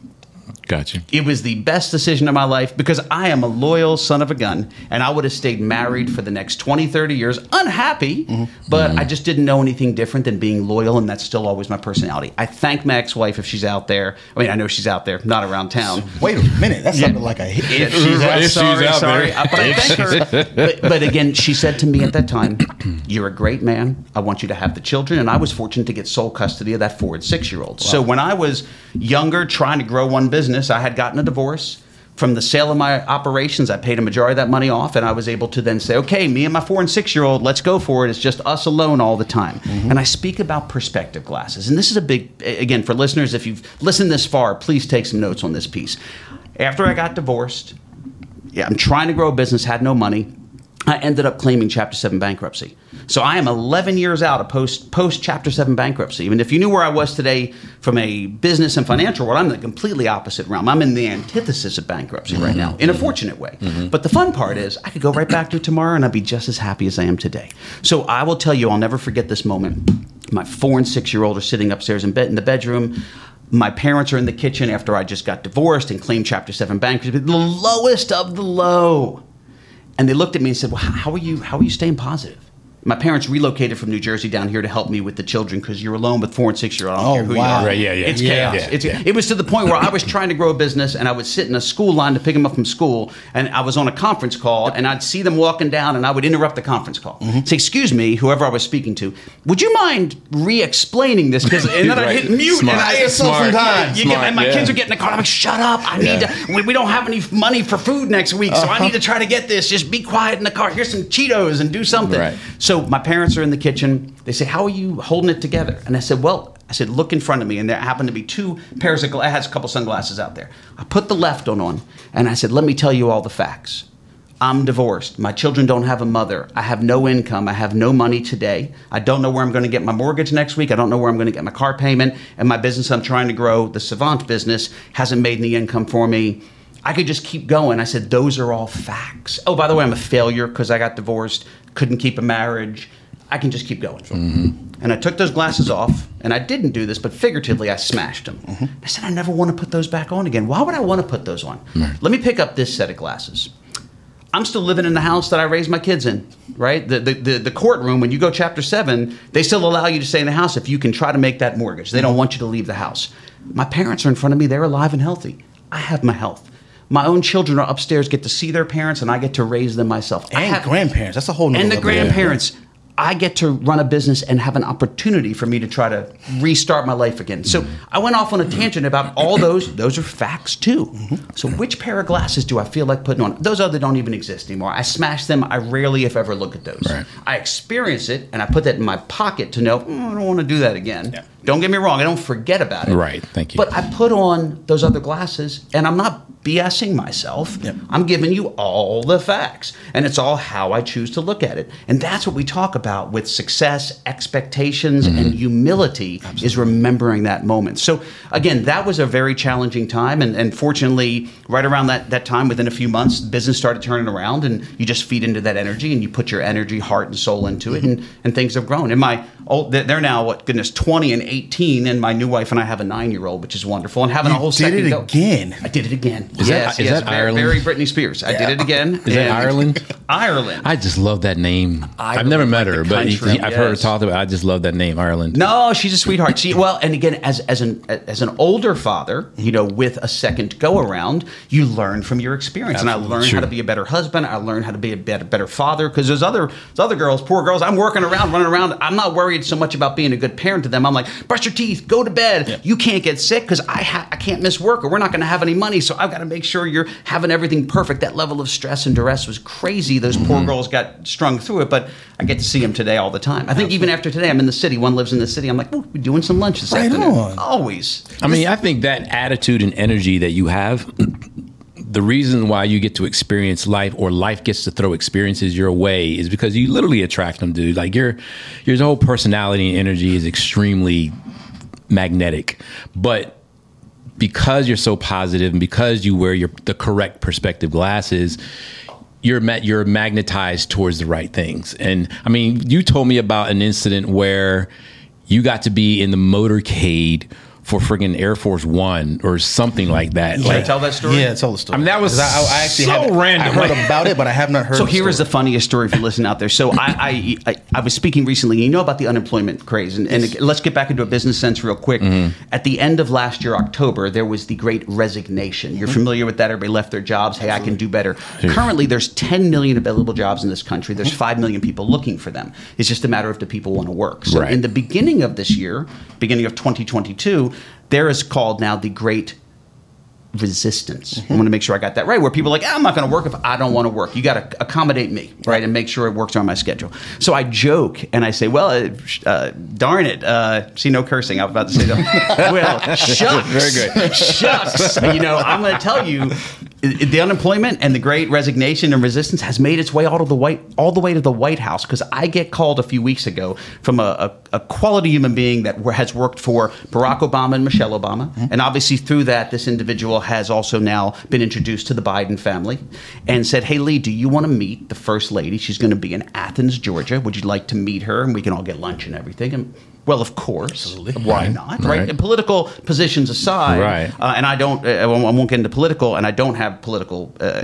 Speaker 1: Gotcha.
Speaker 4: It was the best decision of my life because I am a loyal son of a gun, and I would have stayed married for the next twenty, thirty years, unhappy, mm-hmm. but mm-hmm. I just didn't know anything different than being loyal, and that's still always my personality. I thank my ex-wife if she's out there. I mean, I know she's out there, not around town.
Speaker 2: Wait a minute. That sounded yeah. like a hit.
Speaker 4: If she's out,
Speaker 1: if
Speaker 4: sorry,
Speaker 1: she's out
Speaker 4: sorry.
Speaker 1: there.
Speaker 4: Uh, but I thank her. But, but again, she said to me at that time, you're a great man. I want you to have the children. And I was fortunate to get sole custody of that four and six-year-old. Wow. So when I was younger, trying to grow one business, I had gotten a divorce. From the sale of my operations, I paid a majority of that money off, and I was able to then say, okay, me and my four and six-year-old, let's go for it. It's just us alone all the time. Mm-hmm. And I speak about perspective glasses. And this is a big, again, for listeners, if you've listened this far, please take some notes on this piece. After I got divorced, yeah, I'm trying to grow a business, had no money. I ended up claiming Chapter seven bankruptcy. So I am eleven years out of post post Chapter seven bankruptcy. Even if you knew where I was today from a business and financial world, I'm in the completely opposite realm. I'm in the antithesis of bankruptcy mm-hmm. right now, in a fortunate way. Mm-hmm. But the fun part is I could go right back to it tomorrow and I'd be just as happy as I am today. So I will tell you, I'll never forget this moment. My four and six-year-old are sitting upstairs in bed in the bedroom. My parents are in the kitchen after I just got divorced and claimed Chapter seven bankruptcy, the lowest of the low. And they looked at me and said, well, how are you, how are you staying positive? My parents relocated from New Jersey down here to help me with the children because you're alone with four and six year old. I don't
Speaker 2: oh,
Speaker 4: care who
Speaker 2: wow.
Speaker 4: you are.
Speaker 1: Right, yeah, yeah.
Speaker 4: It's
Speaker 1: yeah,
Speaker 4: chaos.
Speaker 1: Yeah,
Speaker 4: it's,
Speaker 1: yeah.
Speaker 4: It was to the point where I was trying to grow a business and I would sit in a school line to pick them up from school and I was on a conference call and I'd see them walking down and I would interrupt the conference call. Mm-hmm. Say, excuse me, whoever I was speaking to, would you mind re-explaining this? Because and then right. I hit mute
Speaker 1: Smart.
Speaker 4: and I
Speaker 2: get some time.
Speaker 4: You get, and my yeah. kids are getting in the car. I'm like, shut up. I need yeah. to, we, we don't have any money for food next week, so uh-huh. I need to try to get this. Just be quiet in the car. Here's some Cheetos and do something. Right. So my parents are in the kitchen. They say, how are you holding it together? And I said, well, I said, look in front of me. And there happened to be two pairs of glasses. I had a couple sunglasses out there. I put the left one on, and I said, let me tell you all the facts. I'm divorced. My children don't have a mother. I have no income. I have no money today. I don't know where I'm going to get my mortgage next week. I don't know where I'm going to get my car payment. And my business I'm trying to grow, the Savant business, hasn't made any income for me. I could just keep going. I said, those are all facts. Oh, by the way, I'm a failure because I got divorced, couldn't keep a marriage. I can just keep going. Mm-hmm. And I took those glasses off, and I didn't do this, but figuratively, I smashed them. Mm-hmm. I said, I never want to put those back on again. Why would I want to put those on? Right. Let me pick up this set of glasses. I'm still living in the house that I raised my kids in, right? The, the the the courtroom, when you go Chapter seven, they still allow you to stay in the house if you can try to make that mortgage. They don't want you to leave the house. My parents are in front of me. They're alive and healthy. I have my health. My own children are upstairs, get to see their parents, and I get to raise them myself.
Speaker 2: And
Speaker 4: I have
Speaker 2: grandparents. That's a whole nother
Speaker 4: And the
Speaker 2: level.
Speaker 4: grandparents. Yeah. I get to run a business and have an opportunity for me to try to restart my life again. So I went off on a tangent about all those. Those are facts too. Mm-hmm. So which pair of glasses do I feel like putting on? Those other don't even exist anymore. I smash them. I rarely, if ever, look at those. Right. I experience it and I put that in my pocket to know, mm, I don't want to do that again. Yeah. Don't get me wrong. I don't forget about it.
Speaker 1: Right. Thank you.
Speaker 4: But I put on those other glasses and I'm not BSing myself. Yep. I'm giving you all the facts. And it's all how I choose to look at it. And that's what we talk about with success, expectations, mm-hmm. and humility. Absolutely. Is remembering that moment. So again, that was a very challenging time. And, and fortunately, right around that, that time, within a few months, business started turning around and you just feed into that energy and you put your energy, heart, and soul into it. Mm-hmm. And, and things have grown. And my old, they're now, what goodness, twenty and eighteen. And my new wife and I have a nine-year-old, which is wonderful. And having
Speaker 2: you
Speaker 4: a whole
Speaker 2: did
Speaker 4: second
Speaker 2: it
Speaker 4: go.
Speaker 2: again.
Speaker 4: I did it again.
Speaker 1: Is
Speaker 4: yes,
Speaker 1: that, is
Speaker 4: yes,
Speaker 1: that
Speaker 4: very,
Speaker 1: Ireland?
Speaker 4: very Britney Spears. I
Speaker 2: Yeah.
Speaker 4: did it again.
Speaker 1: Is that Ireland?
Speaker 4: Ireland.
Speaker 1: I just love that name.
Speaker 4: Ireland,
Speaker 1: I've never met
Speaker 4: like
Speaker 1: her,
Speaker 4: the
Speaker 1: but
Speaker 4: country,
Speaker 1: I've heard her
Speaker 4: yes.
Speaker 1: talk about it. I just love that name, Ireland.
Speaker 4: No, she's a sweetheart. She well, and again, as as an as an older father, you know, with a second go around, you learn from your experience.
Speaker 1: Absolutely.
Speaker 4: And I learned
Speaker 1: Sure.
Speaker 4: how to be a better husband. I learned how to be a better, better father because there's other there's other girls, poor girls. I'm working around, running around. I'm not worried so much about being a good parent to them. I'm like, brush your teeth, go to bed.
Speaker 2: Yeah.
Speaker 4: You can't get sick because I ha- I can't miss work or we're not going to have any money. So I've got to make sure you're having everything perfect. That level of stress and duress was crazy. Those poor girls got strung through it, but I get to see them today all the time. I think even after today, I'm in the city. One lives in the city. I'm like, oh, we're doing some lunch this
Speaker 2: Right
Speaker 4: afternoon.
Speaker 2: on.
Speaker 4: Always.
Speaker 1: I mean, I think that attitude and energy that you have, the reason why you get to experience life or life gets to throw experiences your way is because you literally attract them, dude. Like your your whole personality and energy is extremely magnetic, but because you're so positive and because you wear your the correct perspective glasses, you're ma- you're magnetized towards the right things. And I mean, you told me about an incident where you got to be in the motorcade for friggin' Air Force One or something like that.
Speaker 4: Can
Speaker 1: like,
Speaker 4: I tell that story?
Speaker 2: Yeah, tell the story.
Speaker 1: I mean, that was
Speaker 2: I, I actually
Speaker 1: so
Speaker 2: haven't-
Speaker 1: random.
Speaker 2: I heard about it, but I have not heard.
Speaker 4: So
Speaker 2: the
Speaker 4: here is the
Speaker 2: story.
Speaker 4: funniest story if you listen out there. So I, I, I, I was speaking recently. You know about the unemployment craze, and, and let's get back into a business sense real quick.
Speaker 1: Mm-hmm.
Speaker 4: At the end of last year, October, there was the Great Resignation. You're familiar with that? Everybody left their jobs. Hey, I can do better. Currently, there's ten million available jobs in this country. There's five million people looking for them. It's just a matter of do people want to work. So
Speaker 1: Right.
Speaker 4: in the beginning of this year, beginning of twenty twenty-two, there is called now the Great Resistance. I want to make sure I got that right. Where people are like, ah, I'm not going to work if I don't want to work. You got to accommodate me, right, and make sure it works on my schedule. So I joke and I say, well, uh, uh, darn it. Uh, see, no cursing. I was about to say that. Well, shucks.
Speaker 1: Very good.
Speaker 4: Shucks. You know, I'm going to tell you, i- the unemployment and the Great Resignation and resistance has made its way all to the white, all the way to the White House. Because I get called a few weeks ago from a, a, a quality human being that were- has worked for Barack Obama and Michelle Obama, and obviously through that, this individual has also now been introduced to the Biden family, and said, "Hey Lee, do you want to meet the First Lady? She's going to be in Athens, Georgia. Would you like to meet her? And we can all get lunch and everything." And well, of course. Why
Speaker 1: Right.
Speaker 4: not? Right.
Speaker 1: Right.
Speaker 4: And political positions aside,
Speaker 1: Right.
Speaker 4: uh, and I don't, uh, I won't I won't get into political, and I don't have political. Uh,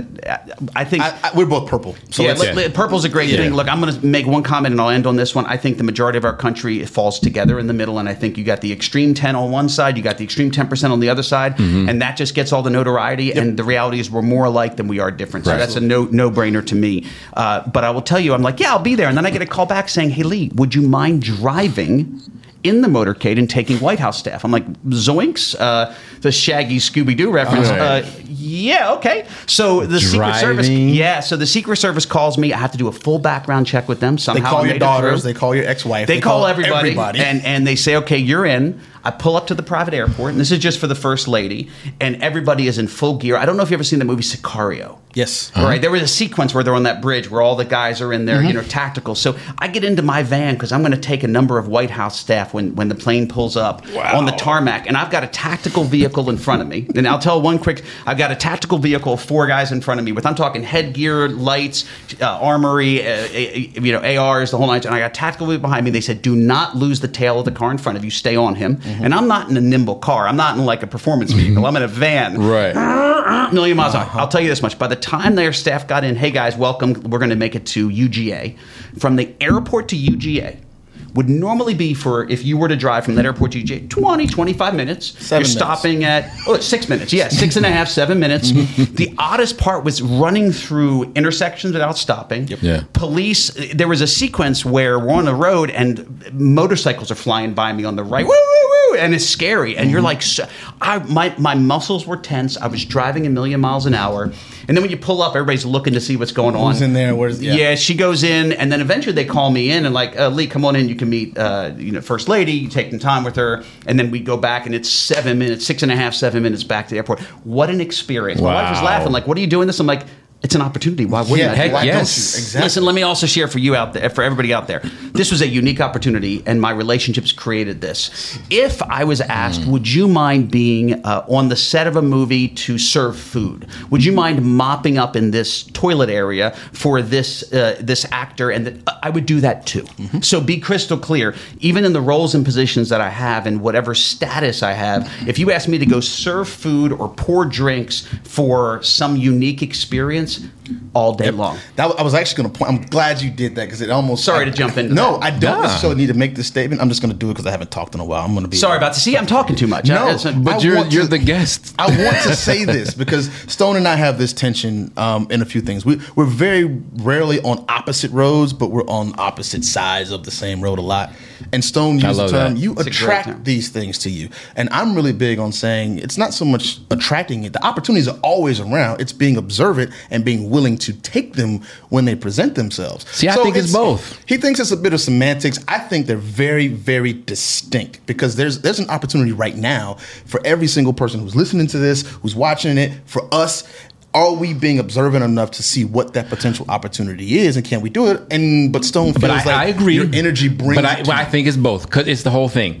Speaker 4: I think.
Speaker 2: I, I, we're both purple. So
Speaker 4: yeah,
Speaker 2: let's-
Speaker 4: let- let- purple's a great
Speaker 1: Yeah.
Speaker 4: thing. Look, I'm going to make one comment and I'll end on this one. I think the majority of our country falls together in the middle, and I think you got the extreme ten on one side, you got the extreme ten percent on the other side,
Speaker 1: Mm-hmm.
Speaker 4: and that just gets all the notoriety. And the reality is we're more alike than we are different. So
Speaker 1: Right.
Speaker 4: that's a no no brainer to me. Uh, but I will tell you, I'm like, yeah, I'll be there, and then I get a call back saying, "Hey Lee, would you mind driving in the motorcade and taking White House staff?" I'm like, zoinks, uh, the Shaggy Scooby-Doo reference.
Speaker 1: Right.
Speaker 4: Uh, yeah, okay. So the Secret Service,
Speaker 1: Driving.
Speaker 4: yeah, so the Secret Service calls me. I have to do a full background check with them.
Speaker 2: They
Speaker 4: Somehow
Speaker 2: call
Speaker 4: I
Speaker 2: your
Speaker 4: made it
Speaker 2: daughters.
Speaker 4: through.
Speaker 2: They call your ex-wife.
Speaker 4: They, call, everybody,
Speaker 2: everybody.
Speaker 4: And, and they say, okay, you're in. I pull up to the private airport, and this is just for the First Lady, and everybody is in full gear. I don't know if you've ever seen the movie Sicario.
Speaker 2: yes.
Speaker 4: All right, there was a sequence where they're on that bridge where all the guys are in there, you know, tactical. So I get into my van because I'm going to take a number of White House staff when, when the plane pulls up
Speaker 1: Wow.
Speaker 4: on the tarmac, and I've got a tactical vehicle in front of me. And I'll tell one quick: I've got a tactical vehicle, four guys in front of me with, I'm talking headgear, lights, uh, armory, uh, uh, you know, A Rs, the whole nine. And I got a tactical vehicle behind me. They said, "Do not lose the tail of the car in front of you. Stay on him." And I'm not in a nimble car. I'm not in like a performance vehicle. I'm in a van.
Speaker 1: Right.
Speaker 4: Million miles an hour. I'll tell you this much. By the time their staff got in, hey guys, welcome. We're going to make it to U G A. From the airport to U G A would normally be for, if you were to drive from that airport to U G A, twenty, twenty-five minutes.
Speaker 2: Seven
Speaker 4: You're
Speaker 2: minutes.
Speaker 4: stopping at, oh, six minutes. Yeah, six and a half, seven minutes. The oddest part was running through intersections without stopping.
Speaker 1: Yeah.
Speaker 4: Police, there was a sequence where we're on the road and motorcycles are flying by me on the right. Woo, woo, woo, and it's scary. And you're like, so, I, my, my muscles were tense. I was driving a million miles an hour. And then when you pull up, everybody's looking to see what's going on.
Speaker 2: Who's in there? Where's-
Speaker 4: yeah.
Speaker 2: yeah.
Speaker 4: she goes in, and then eventually they call me in and like, uh, Lee, come on in. You can meet, uh, you know, First Lady. You take some time with her, and then we go back, and it's seven minutes, six and a half, seven minutes back to the airport. What an experience! My wife was
Speaker 1: Wow.
Speaker 4: laughing, like, "What are you doing this?" I'm like, "It's an opportunity. Why wouldn't
Speaker 2: Yeah,
Speaker 4: I?"
Speaker 1: heck
Speaker 4: do it?
Speaker 2: why
Speaker 1: yes.
Speaker 2: don't you? Exactly.
Speaker 4: Listen, let me also share for you out there, for everybody out there. This was a unique opportunity, and my relationships created this. If I was asked,
Speaker 1: Mm.
Speaker 4: would you mind being uh, on the set of a movie to serve food? Would you mind mopping up in this toilet area for this uh, this actor? And th- I would do that too.
Speaker 1: Mm-hmm.
Speaker 4: So be crystal clear. Even in the roles and positions that I have, and whatever status I have, if you ask me to go serve food or pour drinks for some unique experience, all day long.
Speaker 2: That, I was actually going to point. I'm glad you did that because it almost.
Speaker 4: Sorry
Speaker 2: I,
Speaker 4: to jump into
Speaker 2: No,
Speaker 4: that.
Speaker 2: I don't
Speaker 1: Nah.
Speaker 2: necessarily need to make this statement. I'm just going to do it because I haven't talked in a while. I'm going to be
Speaker 4: Sorry about to see. I'm talking too much.
Speaker 2: No,
Speaker 4: I- it's-
Speaker 1: But
Speaker 2: I
Speaker 1: you're
Speaker 2: want
Speaker 1: you're
Speaker 2: to-
Speaker 1: the guest.
Speaker 2: I want to say this because Stone and I have this tension um, in a few things. We, we're very rarely on opposite roads, but we're on opposite sides of the same road a lot. And Stone
Speaker 1: I
Speaker 2: used the
Speaker 1: love
Speaker 2: term,
Speaker 1: that.
Speaker 2: you
Speaker 4: It's a great
Speaker 2: attract
Speaker 4: term.
Speaker 2: these things to you. And I'm really big on saying it's not so much attracting it. The opportunities are always around. It's being observant and being willing to take them when they present themselves.
Speaker 1: See, I think it's both.
Speaker 2: He thinks it's a bit of semantics. I think they're very, very distinct because there's there's an opportunity right now for every single person who's listening to this, who's watching it, for us. Are we being observant enough to see what that potential opportunity is, and can we do it? And but Stone feels
Speaker 1: But I,
Speaker 2: like
Speaker 1: I agree.
Speaker 2: your energy brings.
Speaker 1: But I,
Speaker 2: it to
Speaker 1: but I
Speaker 2: you.
Speaker 1: think it's both because it's the whole thing.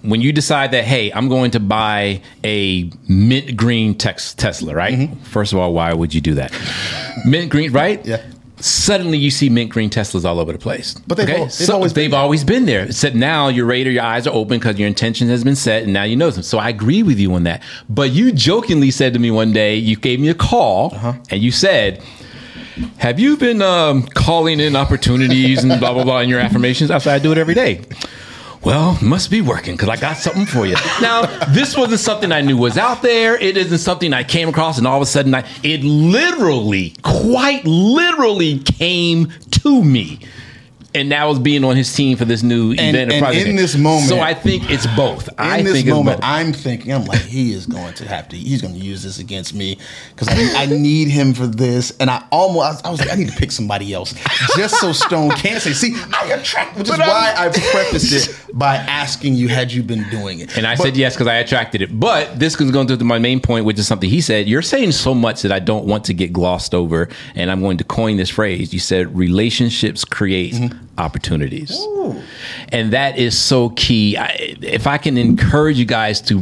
Speaker 1: when you decide that, hey, I'm going to buy a mint green tex- Tesla, right? Mm-hmm. First of all, why would you do that? Mint green, right?
Speaker 2: Yeah.
Speaker 1: Suddenly you see mint green Teslas all over the place.
Speaker 2: But they've,
Speaker 1: okay?
Speaker 2: al- they've
Speaker 1: so
Speaker 2: always
Speaker 1: they've
Speaker 2: been
Speaker 1: always been there. Except now your radar, your eyes are open because your intention has been set, and now you know them. So I agree with you on that. But you jokingly said to me one day, you gave me a call, uh-huh. and you said, have you been um, calling in opportunities and blah, blah, blah in your affirmations? I said, I do it every day. Well, must be working because I got something for you. Now, this wasn't something I knew was out there. It isn't something I came across and all of a sudden I, it literally, quite literally came to me. And that was being on his team for this new
Speaker 2: and,
Speaker 1: event.
Speaker 2: And in this moment.
Speaker 1: So I think it's both.
Speaker 2: In
Speaker 1: I
Speaker 2: this
Speaker 1: think
Speaker 2: moment,
Speaker 1: it's both.
Speaker 2: I'm thinking, I'm like, he is going to have to, he's going to use this against me because I, I need him for this. And I almost, I was like, I need to pick somebody else just so Stone can't say, see, I attract, which is
Speaker 1: But
Speaker 2: why I prefaced it by asking you, had you been doing it?
Speaker 1: And I
Speaker 2: but,
Speaker 1: said yes because I attracted it. But this is going to my main point, which is something he said. You're saying so much that I don't want to get glossed over. And I'm going to coin this phrase. You said relationships create mm-hmm. opportunities. Ooh. And that is so key. I, if I can encourage you guys to,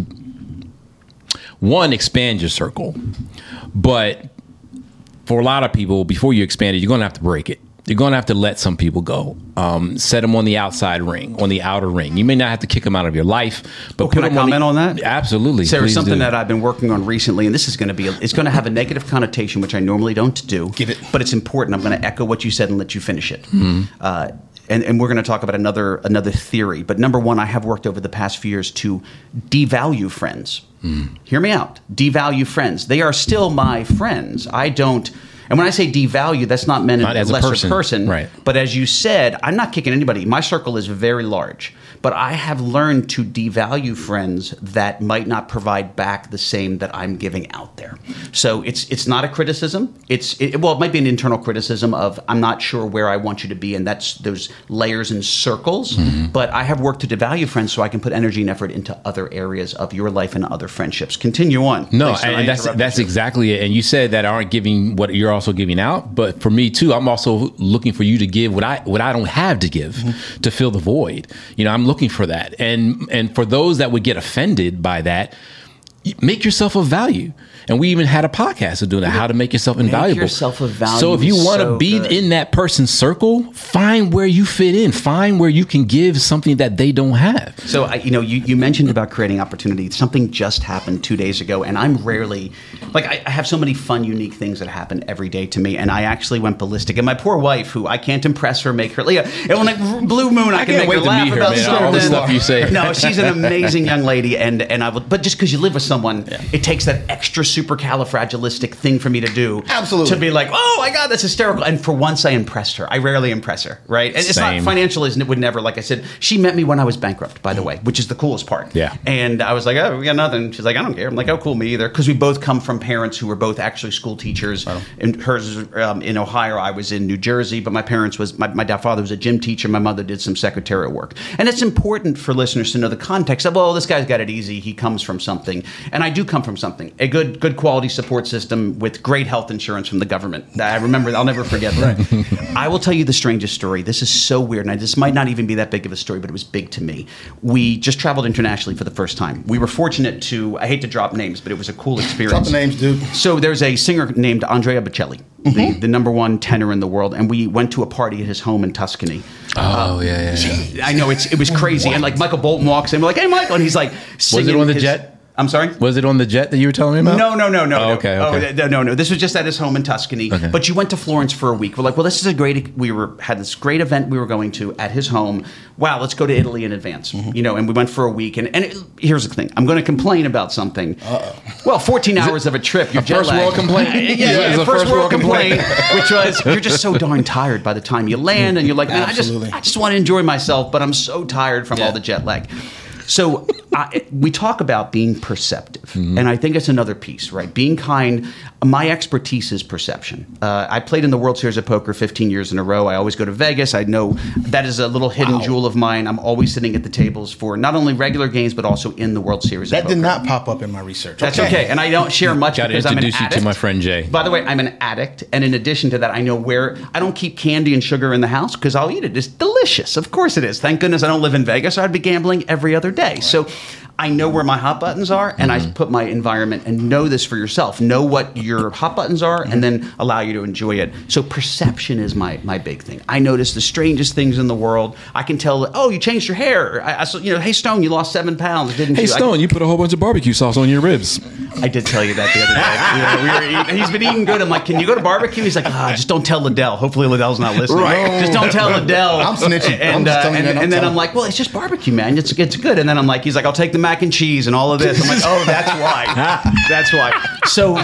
Speaker 1: one, expand your circle. But for a lot of people, before you expand it, you're going to have to break it. You're going to have to let some people go. Um, set them on the outside ring, on the outer ring. You may not have to kick them out of your life, but
Speaker 4: well, can I comment on, on that?
Speaker 1: Absolutely.
Speaker 4: So there's something
Speaker 1: do.
Speaker 4: that I've been working on recently, and this is going to be a, it's going to have a negative connotation, which I normally don't do.
Speaker 2: Give it,
Speaker 4: but it's important. I'm going to echo what you said and let you finish it.
Speaker 1: Mm-hmm.
Speaker 4: Uh, and, and we're going to talk about another another theory. But number one, I have worked over the past few years to devalue friends. Mm. Hear me out. Devalue friends. They are still my friends. I don't. And when I say devalue, that's not meant
Speaker 1: not
Speaker 4: as a
Speaker 1: lesser
Speaker 4: person. person.
Speaker 1: Right.
Speaker 4: But as you said, I'm not kicking anybody. My circle is very large. But I have learned to devalue friends that might not provide back the same that I'm giving out there. So it's it's not a criticism. It's it, well, it might be an internal criticism of I'm not sure where I want you to be, and that's those layers and circles. Mm-hmm. But I have worked to devalue friends so I can put energy and effort into other areas of your life and other friendships. Continue on.
Speaker 1: No,
Speaker 4: Please,
Speaker 1: and, and that's that's you. exactly it. And you said that aren't giving what you're also giving out, but for me too, I'm also looking for you to give what I what I don't have to give mm-hmm. to fill the void. You know, I'm looking for that. And and for those that would get offended by that, make yourself of value. And we even had a podcast of doing that, how to make yourself invaluable.
Speaker 4: Make yourself of value.
Speaker 1: So if you want to
Speaker 4: so
Speaker 1: be
Speaker 4: good.
Speaker 1: in that person's circle, find where you fit in. Find where you can give something that they don't have.
Speaker 4: So, I, you know, you, you mentioned about creating opportunity. Something just happened two days ago, and I'm rarely, like, I, I have so many fun, unique things that happen every day to me, and I actually went ballistic. And my poor wife, who I can't impress her, make her, yeah, and when like Blue Moon, I,
Speaker 1: I
Speaker 4: can
Speaker 1: can't
Speaker 4: make
Speaker 1: wait
Speaker 4: her
Speaker 1: to
Speaker 4: laugh
Speaker 1: meet her,
Speaker 4: about
Speaker 1: man.
Speaker 4: something.
Speaker 1: All the stuff you say.
Speaker 4: No, she's an amazing young lady, and and I would, but just because you live with someone, yeah. it takes that extra supercalifragilistic thing for me to do.
Speaker 2: Absolutely.
Speaker 4: To be like, oh my God, that's hysterical. And for once I impressed her. I rarely impress her, right? And it's
Speaker 1: Same.
Speaker 4: not financial, isn't it? Would never, like I said, she met me when I was bankrupt, by the way, which is the coolest part.
Speaker 1: Yeah.
Speaker 4: And I was like, oh, we got nothing. She's like, I don't care. I'm like, oh, cool, me either. Because we both come from parents who were both actually school teachers. Wow. And hers was um, in Ohio, I was in New Jersey, but my parents was, my, my father was a gym teacher. My mother did some secretarial work. And it's important for listeners to know the context of, well, this guy's got it easy. He comes from something. And I do come from something. A good, good quality support system with great health insurance from the government. I remember, I'll never forget that. Right. I will tell you the strangest story. This is so weird, and this might not even be that big of a story, but it was big to me. We just traveled internationally for the first time. We were fortunate to, I hate to drop names, but it was a cool experience.
Speaker 2: Drop the names, dude.
Speaker 4: So there's a singer named Andrea Bocelli, mm-hmm. the, the number one tenor in the world, and we went to a party at his home in Tuscany.
Speaker 1: Oh, uh, yeah, yeah, yeah.
Speaker 4: I know, it's it was crazy. What? And like Michael Bolton walks in, we're like, hey, Michael, and he's like singing.
Speaker 1: Was it on the
Speaker 4: his,
Speaker 1: jet?
Speaker 4: I'm sorry?
Speaker 1: Was it on the jet that you were telling me about?
Speaker 4: No, no, no, no.
Speaker 1: Oh,
Speaker 4: no.
Speaker 1: okay, okay.
Speaker 4: Oh, no, no, no. This was just at his home in Tuscany. Okay. But you went to Florence for a week. We're like, well, this is a great, we were had this great event we were going to at his home. Wow, let's go to Italy in advance. Mm-hmm. You know, and we went for a week. And, and it, here's the thing. I'm going to complain about something. Uh-oh. Well, fourteen hours of a trip. You're
Speaker 1: a first world complaint?
Speaker 4: yeah, yeah, yeah,
Speaker 1: first,
Speaker 4: first world complaint,
Speaker 1: complaint.
Speaker 4: which was, you're just so darn tired by the time you land. And you're like, man, I just, I just want to enjoy myself, but I'm so tired from
Speaker 2: yeah.
Speaker 4: all the jet lag. So I, we talk about being perceptive, mm-hmm. and I think it's another piece, right? Being kind. My expertise is perception. Uh, I played in the World Series of Poker fifteen years in a row. I always go to Vegas. I know that is a little hidden wow. jewel of mine. I'm always sitting at the tables for not only regular games, but also in the World Series
Speaker 2: that
Speaker 4: of Poker.
Speaker 2: That did not pop up in my research.
Speaker 4: That's
Speaker 2: okay.
Speaker 4: okay. And I don't share much
Speaker 1: Gotta
Speaker 4: because I'm an
Speaker 1: introduce
Speaker 4: addict.
Speaker 1: you to my friend Jay.
Speaker 4: By the way, I'm an addict. And in addition to that, I know where I don't keep candy and sugar in the house because I'll eat it. It's delicious. Of course it is. Thank goodness I don't live in Vegas or I'd be gambling every other day. Right. So I know where my hot buttons are, and mm-hmm. I put my environment and know this for yourself. Know what your hot buttons are, mm-hmm. and then allow you to enjoy it. So perception is my my big thing. I notice the strangest things in the world. I can tell, oh, you changed your hair. I, I saw, you know, hey Stone, you lost seven pounds, didn't
Speaker 1: hey,
Speaker 4: you?
Speaker 1: Hey Stone,
Speaker 4: I,
Speaker 1: you put a whole bunch of barbecue sauce on your ribs.
Speaker 4: I did tell you that the other day. Yeah, we were eating, he's been eating good. I'm like, can you go to barbecue? He's like, ah, just don't tell Liddell. Hopefully Liddell's not listening.
Speaker 2: Right.
Speaker 4: Just don't tell Liddell.
Speaker 2: I'm snitching.
Speaker 4: And,
Speaker 2: I'm just
Speaker 4: uh,
Speaker 2: telling
Speaker 4: and,
Speaker 2: you that.
Speaker 4: and then
Speaker 2: telling.
Speaker 4: I'm like, well, it's just barbecue, man. It's it's good. And then I'm like, he's like, I'll take the mac and cheese and all of this. I'm like, oh, that's why. That's why. So,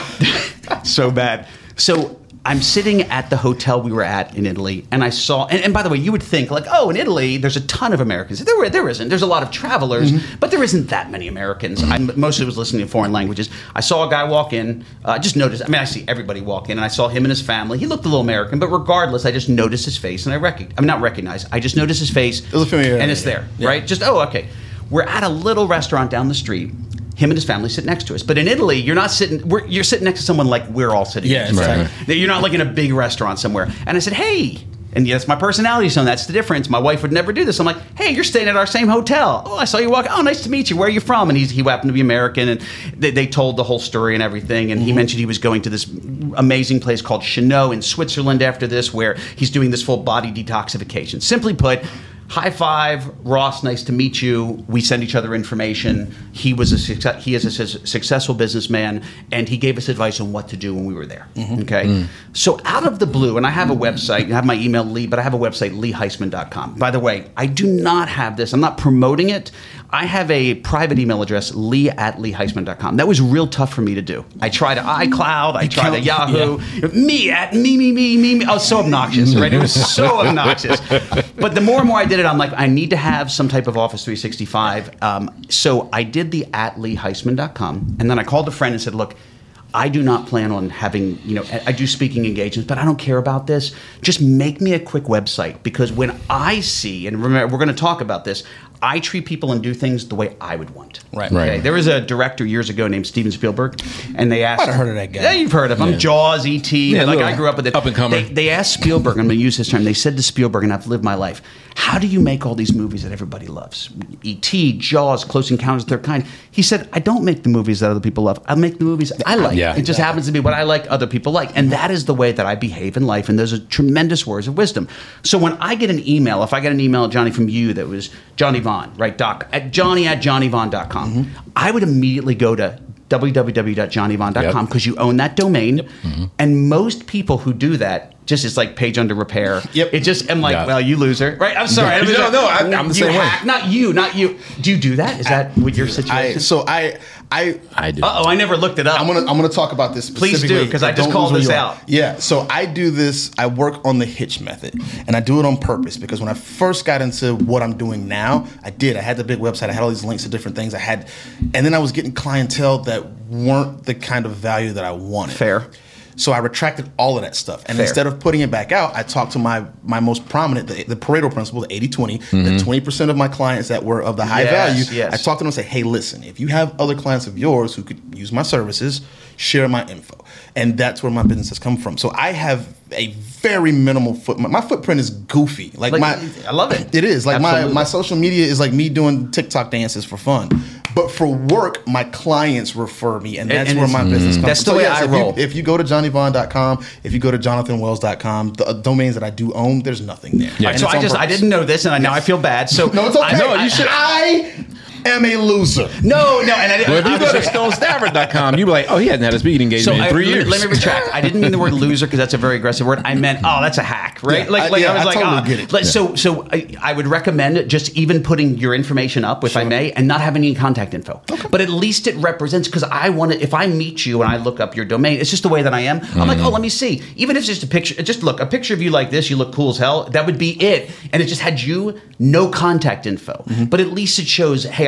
Speaker 4: so bad. So I'm sitting at the hotel we were at in Italy, and I saw. And, and by the way, you would think like, oh, in Italy, there's a ton of Americans. There, were, there isn't. There's a lot of travelers, mm-hmm. but there isn't that many Americans. I mostly was listening to foreign languages. I saw a guy walk in. I uh, just noticed. I mean, I see everybody walk in, and I saw him and his family. He looked a little American, but regardless, I just noticed his face, and I recognize. I'm not recognize. I just noticed his face,
Speaker 2: it was familiar,
Speaker 4: and it's there, yeah. right? Just oh, okay. We're at a little restaurant down the street. Him and his family sit next to us. But in Italy, you're not sitting, we're, you're sitting next to someone like we're all sitting
Speaker 2: yeah,
Speaker 4: next to.
Speaker 2: right.
Speaker 4: Right. You're not like in a big restaurant somewhere. And I said, hey. And yes, my personality, so that's the difference. My wife would never do this. I'm like, hey, you're staying at our same hotel. Oh, I saw you walk. Oh, nice to meet you. Where are you from? And he's, he happened to be American. And they, they told the whole story and everything. And mm-hmm. he mentioned he was going to this amazing place called Chenot in Switzerland after this, where he's doing this full body detoxification. Simply put, high five, Ross. Nice to meet you. We send each other information. He was a success, he is a su- successful businessman, and he gave us advice on what to do when we were there. Mm-hmm. Okay, mm. So out of the blue, and I have a website. I have my email Lee, but I have a website lee heisman dot com. By the way, I do not have this. I'm not promoting it. I have a private email address, lee at lee heisman dot com. That was real tough for me to do. I tried iCloud. I tried a Yahoo. Yeah. Me at me me me me me. I was so obnoxious, right? It was so obnoxious. But the more and more I did it, I'm like, I need to have some type of Office three sixty-five. Um, so I did the at lee heisman dot com, and then I called a friend and said, look, I do not plan on having, you know, I do speaking engagements, but I don't care about this. Just make me a quick website, because when I see, and remember, we're going to talk about this, I treat people and do things the way I would want.
Speaker 2: Right.
Speaker 4: Okay?
Speaker 1: Right.
Speaker 4: There was a director years ago named Steven Spielberg, and they asked.
Speaker 2: I've heard of that guy.
Speaker 4: Yeah, you've heard of him.
Speaker 1: Yeah.
Speaker 4: Jaws, E T
Speaker 1: Yeah,
Speaker 4: like
Speaker 1: little
Speaker 4: I grew up with it.
Speaker 1: Up and comer.
Speaker 4: They, they asked Spielberg, I'm going to use his term. They said to Spielberg, and I've lived my life, how do you make all these movies that everybody loves? E T, Jaws, Close Encounters of the Third Kind. He said, I don't make the movies that other people love. I make the movies I like.
Speaker 1: Yeah.
Speaker 4: It just happens to be what I like, other people like. And that is the way that I behave in life. And those are tremendous words of wisdom. So when I get an email, if I get an email, Johnny, from you that was Johnny Vaughn, right, doc, at Johnny at johnny vaughn dot com, mm-hmm. I would immediately go to w w w dot johnny vaughn dot com, because yep. you own that domain. Yep. Mm-hmm. And most people who do that, just it's like page under repair.
Speaker 2: Yep.
Speaker 4: It just, I'm like,
Speaker 1: yeah.
Speaker 4: well, you loser. Right? I'm sorry.
Speaker 1: No, no, no, I, I'm the
Speaker 4: you
Speaker 1: same
Speaker 4: hack,
Speaker 1: way.
Speaker 4: Not you, not you. Do you do that? Is that what your situation?
Speaker 2: I, so I, I,
Speaker 1: I do.
Speaker 4: Uh-oh, I never looked it up.
Speaker 2: I'm gonna I'm gonna talk about this
Speaker 4: Please
Speaker 2: specifically.
Speaker 4: do, because I just
Speaker 2: Don't
Speaker 4: called
Speaker 2: lose
Speaker 4: this
Speaker 2: where you are.
Speaker 4: out.
Speaker 2: Yeah, so I do this. I work on the Hitch method, and I do it on purpose, because when I first got into what I'm doing now, I did. I had the big website. I had all these links to different things. I had, and then I was getting clientele that weren't the kind of value that I wanted.
Speaker 4: Fair.
Speaker 2: So I retracted all of that stuff. And
Speaker 4: Fair.
Speaker 2: instead of putting it back out, I talked to my my most prominent, the, the Pareto principle, the eighty twenty, mm-hmm. the twenty percent of my clients that were of the high
Speaker 4: yes,
Speaker 2: value.
Speaker 4: Yes.
Speaker 2: I talked to them and say, hey, listen, if you have other clients of yours who could use my services, share my info. And that's where my business has come from. So I have a very minimal footprint. My footprint is goofy. Like,
Speaker 4: Like,
Speaker 2: my,
Speaker 4: I love it.
Speaker 2: It is. Like my,
Speaker 4: Absolutely.
Speaker 2: my social media is like me doing TikTok dances for fun. But for work, my clients refer me, and that's
Speaker 4: And-
Speaker 2: where
Speaker 4: and
Speaker 2: my business comes
Speaker 4: That's
Speaker 2: from.
Speaker 4: the way
Speaker 2: yes,
Speaker 4: I
Speaker 2: if
Speaker 4: roll.
Speaker 2: You, if you go to johnny vaughn dot com, if you go to jonathan wells dot com, the uh, domains that I do own, there's nothing there.
Speaker 1: Yeah.
Speaker 2: And
Speaker 4: So
Speaker 2: it's
Speaker 4: I
Speaker 2: on
Speaker 4: just, I
Speaker 2: purpose.
Speaker 4: didn't know this, and I, now I feel bad. So
Speaker 2: No, it's okay.
Speaker 4: I,
Speaker 1: No,
Speaker 4: I-
Speaker 1: you should-
Speaker 2: I am a loser.
Speaker 4: No, no, and I didn't.
Speaker 1: Well, if
Speaker 4: I
Speaker 1: you
Speaker 4: was
Speaker 1: go to
Speaker 4: just-
Speaker 1: stone stafford dot com, you'd be like, oh, he hasn't had a speaking engagement in
Speaker 4: I,
Speaker 1: three
Speaker 4: let,
Speaker 1: years.
Speaker 4: let me retract. I didn't mean the word loser, because that's a very aggressive word. I meant, oh, that's a hack, right?
Speaker 2: Yeah,
Speaker 4: like,
Speaker 2: I-
Speaker 4: like
Speaker 2: yeah,
Speaker 4: I was
Speaker 2: I
Speaker 4: like,
Speaker 2: totally
Speaker 4: ah.
Speaker 2: get it.
Speaker 4: Like,
Speaker 2: Yeah.
Speaker 4: So, so I, I would recommend just even putting your information up, if I may, and not having any contact info. Okay. But at least it represents, because I want to. If I meet you and I look up your domain, it's just the way that I am. I'm
Speaker 1: Mm-hmm.
Speaker 4: like, oh, let me see. Even if it's just a picture, just look a picture of you like this. You look cool as hell. That would be it. And it just had you, no contact info.
Speaker 2: Mm-hmm.
Speaker 4: But at least it shows, hey, I'm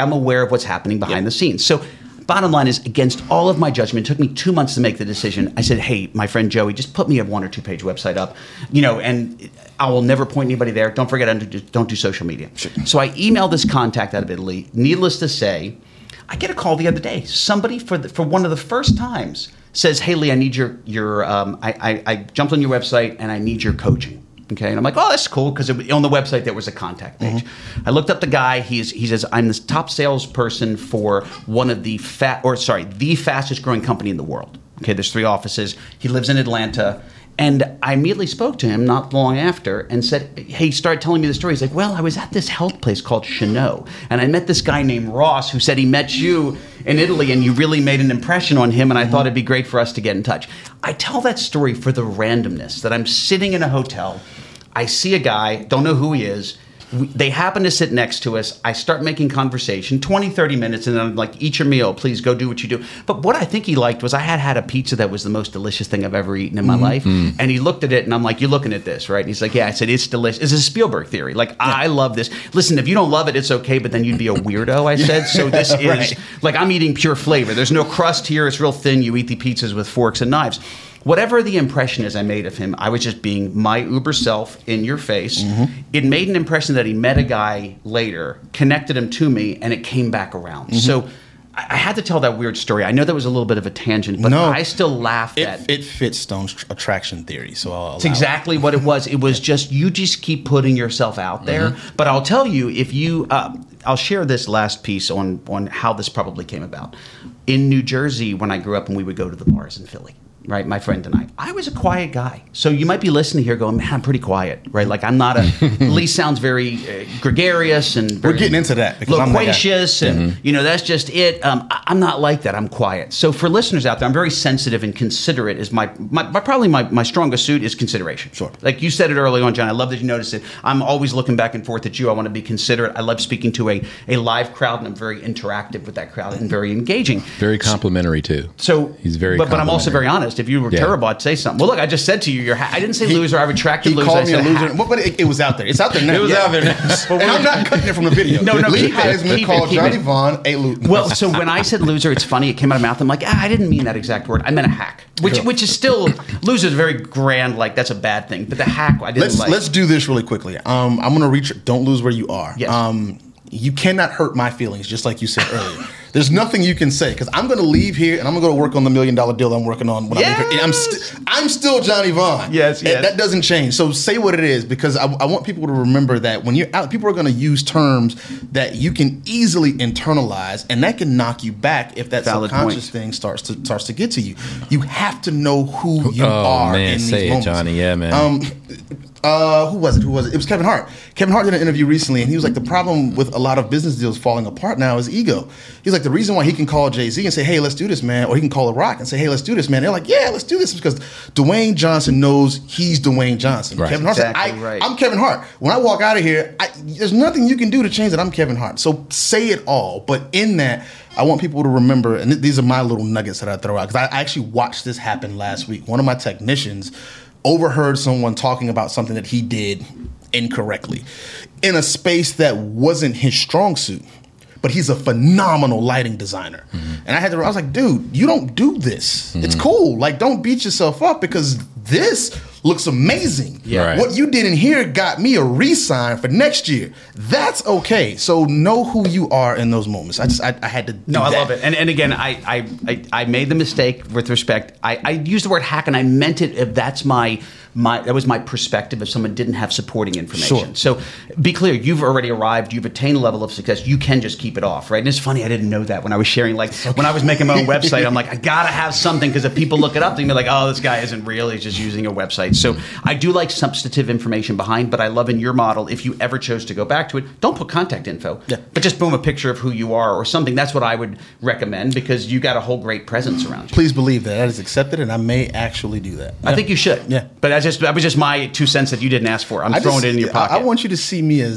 Speaker 4: I'm aware of what's happening behind the scenes. So bottom line is, against all of my judgment, it took me two months to make the decision. I said, hey, my friend Joey, just put me a one or two page website up, you know, and I will never point anybody there. Don't forget, I don't do, don't do social media. Sure. So I emailed this contact out of Italy. Needless to say, I get a call the other day. Somebody for the, for one of the first times says, hey, Lee, I need your, your um, I, I, I jumped on your website and I need your coaching. Okay, and I'm like, oh, that's cool, because on the website there was a contact page. Mm-hmm. I looked up the guy. He's he says, I'm the top salesperson for one of the fat or sorry, the fastest growing company in the world. Okay, there's three offices. He lives in Atlanta. And I immediately spoke to him not long after and said, hey, he started telling me the story. He's like, well, I was at this health place called Chanot, and I met this guy named Ross who said he met you in Italy and you really made an impression on him, and I mm-hmm. thought it'd be great for us to get in touch. I tell that story for the randomness that I'm sitting in a hotel. I see a guy, don't know who he is. We, they happen to sit next to us. I start making conversation, twenty, thirty minutes, and then I'm like, eat your meal. Please go do what you do. But what I think he liked was I had had a pizza that was the most delicious thing I've ever eaten in my mm-hmm. life. And he looked at it, and I'm like, you're looking at this, right? And he's like, yeah. I said, it's delicious. It's a Spielberg theory. Like, yeah. I love this. Listen, if you don't love it, it's okay, but then you'd be a weirdo, I said. So this is, right. like, I'm eating pure flavor. There's no crust here. It's real thin. You eat the pizzas with forks and knives. Whatever the impression is I made of him, I was just being my uber self in your face. Mm-hmm. It made an impression that he met a guy later, connected him to me, and it came back around. Mm-hmm. So I, I had to tell that weird story. I know that was a little bit of a tangent, but
Speaker 2: no,
Speaker 4: I still laughed
Speaker 2: it,
Speaker 4: at it.
Speaker 2: It fits Stone's tr- attraction theory, so I'll
Speaker 4: It's exactly it. what it was. It was just, you just keep putting yourself out there. Mm-hmm. But I'll tell you, if you, uh, I'll share this last piece on, on how this probably came about. In New Jersey, when I grew up and we would go to the bars in Philly, right, my friend and I, I was a quiet guy. So you might be listening here going, man, I'm pretty quiet, right? Like, I'm not a, Lee sounds very uh, gregarious and very
Speaker 2: We're getting into that.
Speaker 4: Loquacious, and,
Speaker 1: mm-hmm.
Speaker 4: you know, that's just it. Um, I, I'm not like that. I'm quiet. So for listeners out there, I'm very sensitive and considerate. Is my, my, my probably my, my strongest suit is consideration.
Speaker 2: Sure.
Speaker 4: Like you said it early on, John. I love that you noticed it. I'm always looking back and forth at you. I want to be considerate. I love speaking to a, a live crowd, and I'm very interactive with that crowd and very engaging.
Speaker 1: Very complimentary, too.
Speaker 4: So
Speaker 1: he's very
Speaker 4: but, but I'm also very honest. If you were yeah. terrible, I'd say something. Well, look, I just said to you, you're ha- I didn't say
Speaker 2: he,
Speaker 4: loser. I retracted
Speaker 2: he
Speaker 4: loser.
Speaker 2: Called
Speaker 4: I
Speaker 2: me
Speaker 4: said
Speaker 2: a loser.
Speaker 4: hack.
Speaker 2: But, but it, it was out there. It's out there now.
Speaker 1: It was
Speaker 2: yeah.
Speaker 1: out there now.
Speaker 2: And I'm not cutting it from the video.
Speaker 4: No, no,
Speaker 2: Lee
Speaker 4: keep it.
Speaker 2: Heisman
Speaker 4: Keep
Speaker 2: called
Speaker 4: it, keep
Speaker 2: Johnny
Speaker 4: it.
Speaker 2: Vaughn a loser.
Speaker 4: Well, so when I said loser, it's funny. It came out of my mouth. I'm like, ah, I didn't mean that exact word. I meant a hack, which
Speaker 2: Sure.
Speaker 4: which is still loser is very grand. Like that's a bad thing. But the hack, I didn't
Speaker 2: let's,
Speaker 4: like.
Speaker 2: Let's do this really quickly. Um, I'm going to reach. Don't lose where you are.
Speaker 4: Yes.
Speaker 2: Um, you cannot hurt my feelings, just like you said earlier. There's nothing you can say because I'm going to leave here and I'm going to go to work on the million dollar deal I'm working on when
Speaker 4: yes.
Speaker 2: I leave here. I'm, st- I'm still Johnny Vaughn.
Speaker 4: Yes, yes.
Speaker 2: And that doesn't change. So say what it is because I, I want people to remember that when you're out, people are going to use terms that you can easily internalize, and that can knock you back if that
Speaker 4: Valid
Speaker 2: subconscious
Speaker 4: point.
Speaker 2: thing starts to starts to get to you. You have to know who you
Speaker 1: oh,
Speaker 2: are
Speaker 1: man,
Speaker 2: in these
Speaker 1: say
Speaker 2: moments.
Speaker 1: it, Johnny. Yeah, man.
Speaker 2: Um, Uh, who was it? Who was it? It was Kevin Hart. Kevin Hart did an interview recently, and he was like, the problem with a lot of business deals falling apart now is ego. He's like, the reason why he can call Jay-Z and say, hey, let's do this, man, or he can call The Rock and say, hey, let's do this, man. They're like, yeah, let's do this because Dwayne Johnson knows he's Dwayne Johnson.
Speaker 1: Right.
Speaker 2: Kevin Hart
Speaker 4: Exactly
Speaker 2: said, I,
Speaker 4: right.
Speaker 2: I'm Kevin Hart. When I walk out of here, I, there's nothing you can do to change that I'm Kevin Hart. So say it all. But in that, I want people to remember, and th- these are my little nuggets that I throw out, because I actually watched this happen last week. One of my technicians overheard someone talking about something that he did incorrectly in a space that wasn't his strong suit. But he's a phenomenal lighting designer. Mm-hmm. And I had to, I was like, dude, you don't do this. Mm-hmm. It's cool. Like, don't beat yourself up because this looks amazing.
Speaker 1: Yeah. Right.
Speaker 2: What you did in here got me a re-sign for next year. That's okay. So know who you are in those moments. I just, I, I had to do
Speaker 4: No, I
Speaker 2: that.
Speaker 4: love it. And and again, I I, I, I made the mistake with respect. I, I used the word hack, and I meant it if that's my my that was my perspective if someone didn't have supporting information.
Speaker 2: Sure.
Speaker 4: So be clear, you've already arrived, you've attained a level of success, you can just keep it off, right? And it's funny, I didn't know that when I was sharing, like when I was making my own website, I'm like, I gotta have something because if people look it up, they're gonna be like, oh, this guy isn't real, he's just using a website. So I do like substantive information behind, but I love in your model, if you ever chose to go back to it, don't put contact info,
Speaker 2: Yeah.
Speaker 4: but just boom, a picture of who you are or something. That's what I would recommend because you got a whole great presence around you.
Speaker 2: Please believe that. That is accepted, and I may actually do that.
Speaker 4: I think you should.
Speaker 2: Yeah.
Speaker 4: But that's just that was just my two cents that you didn't ask for. I'm
Speaker 2: I
Speaker 4: throwing
Speaker 2: just-
Speaker 4: it in your
Speaker 2: I-
Speaker 4: pocket.
Speaker 2: I want you to see me as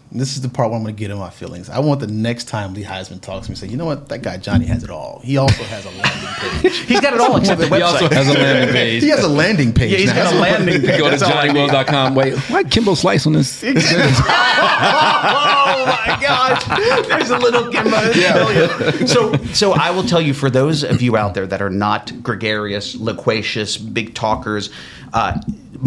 Speaker 2: This is the part where I'm going to get in my feelings. I want the next time Lee Heisman talks to me, say, you know what, that guy Johnny has it all. He also has a landing page.
Speaker 4: He's got it all except the website.
Speaker 1: He also has a landing page.
Speaker 2: He has a landing page.
Speaker 4: Yeah, he's
Speaker 2: now.
Speaker 4: got a landing page.
Speaker 1: Go to
Speaker 4: That's all I
Speaker 1: johnny
Speaker 4: need.
Speaker 1: wells dot com. Wait, why Kimbo Slice on this?
Speaker 4: Oh my gosh! There's a little Kimbo. Yeah. So, so I will tell you, for those of you out there that are not gregarious, loquacious, big talkers, uh,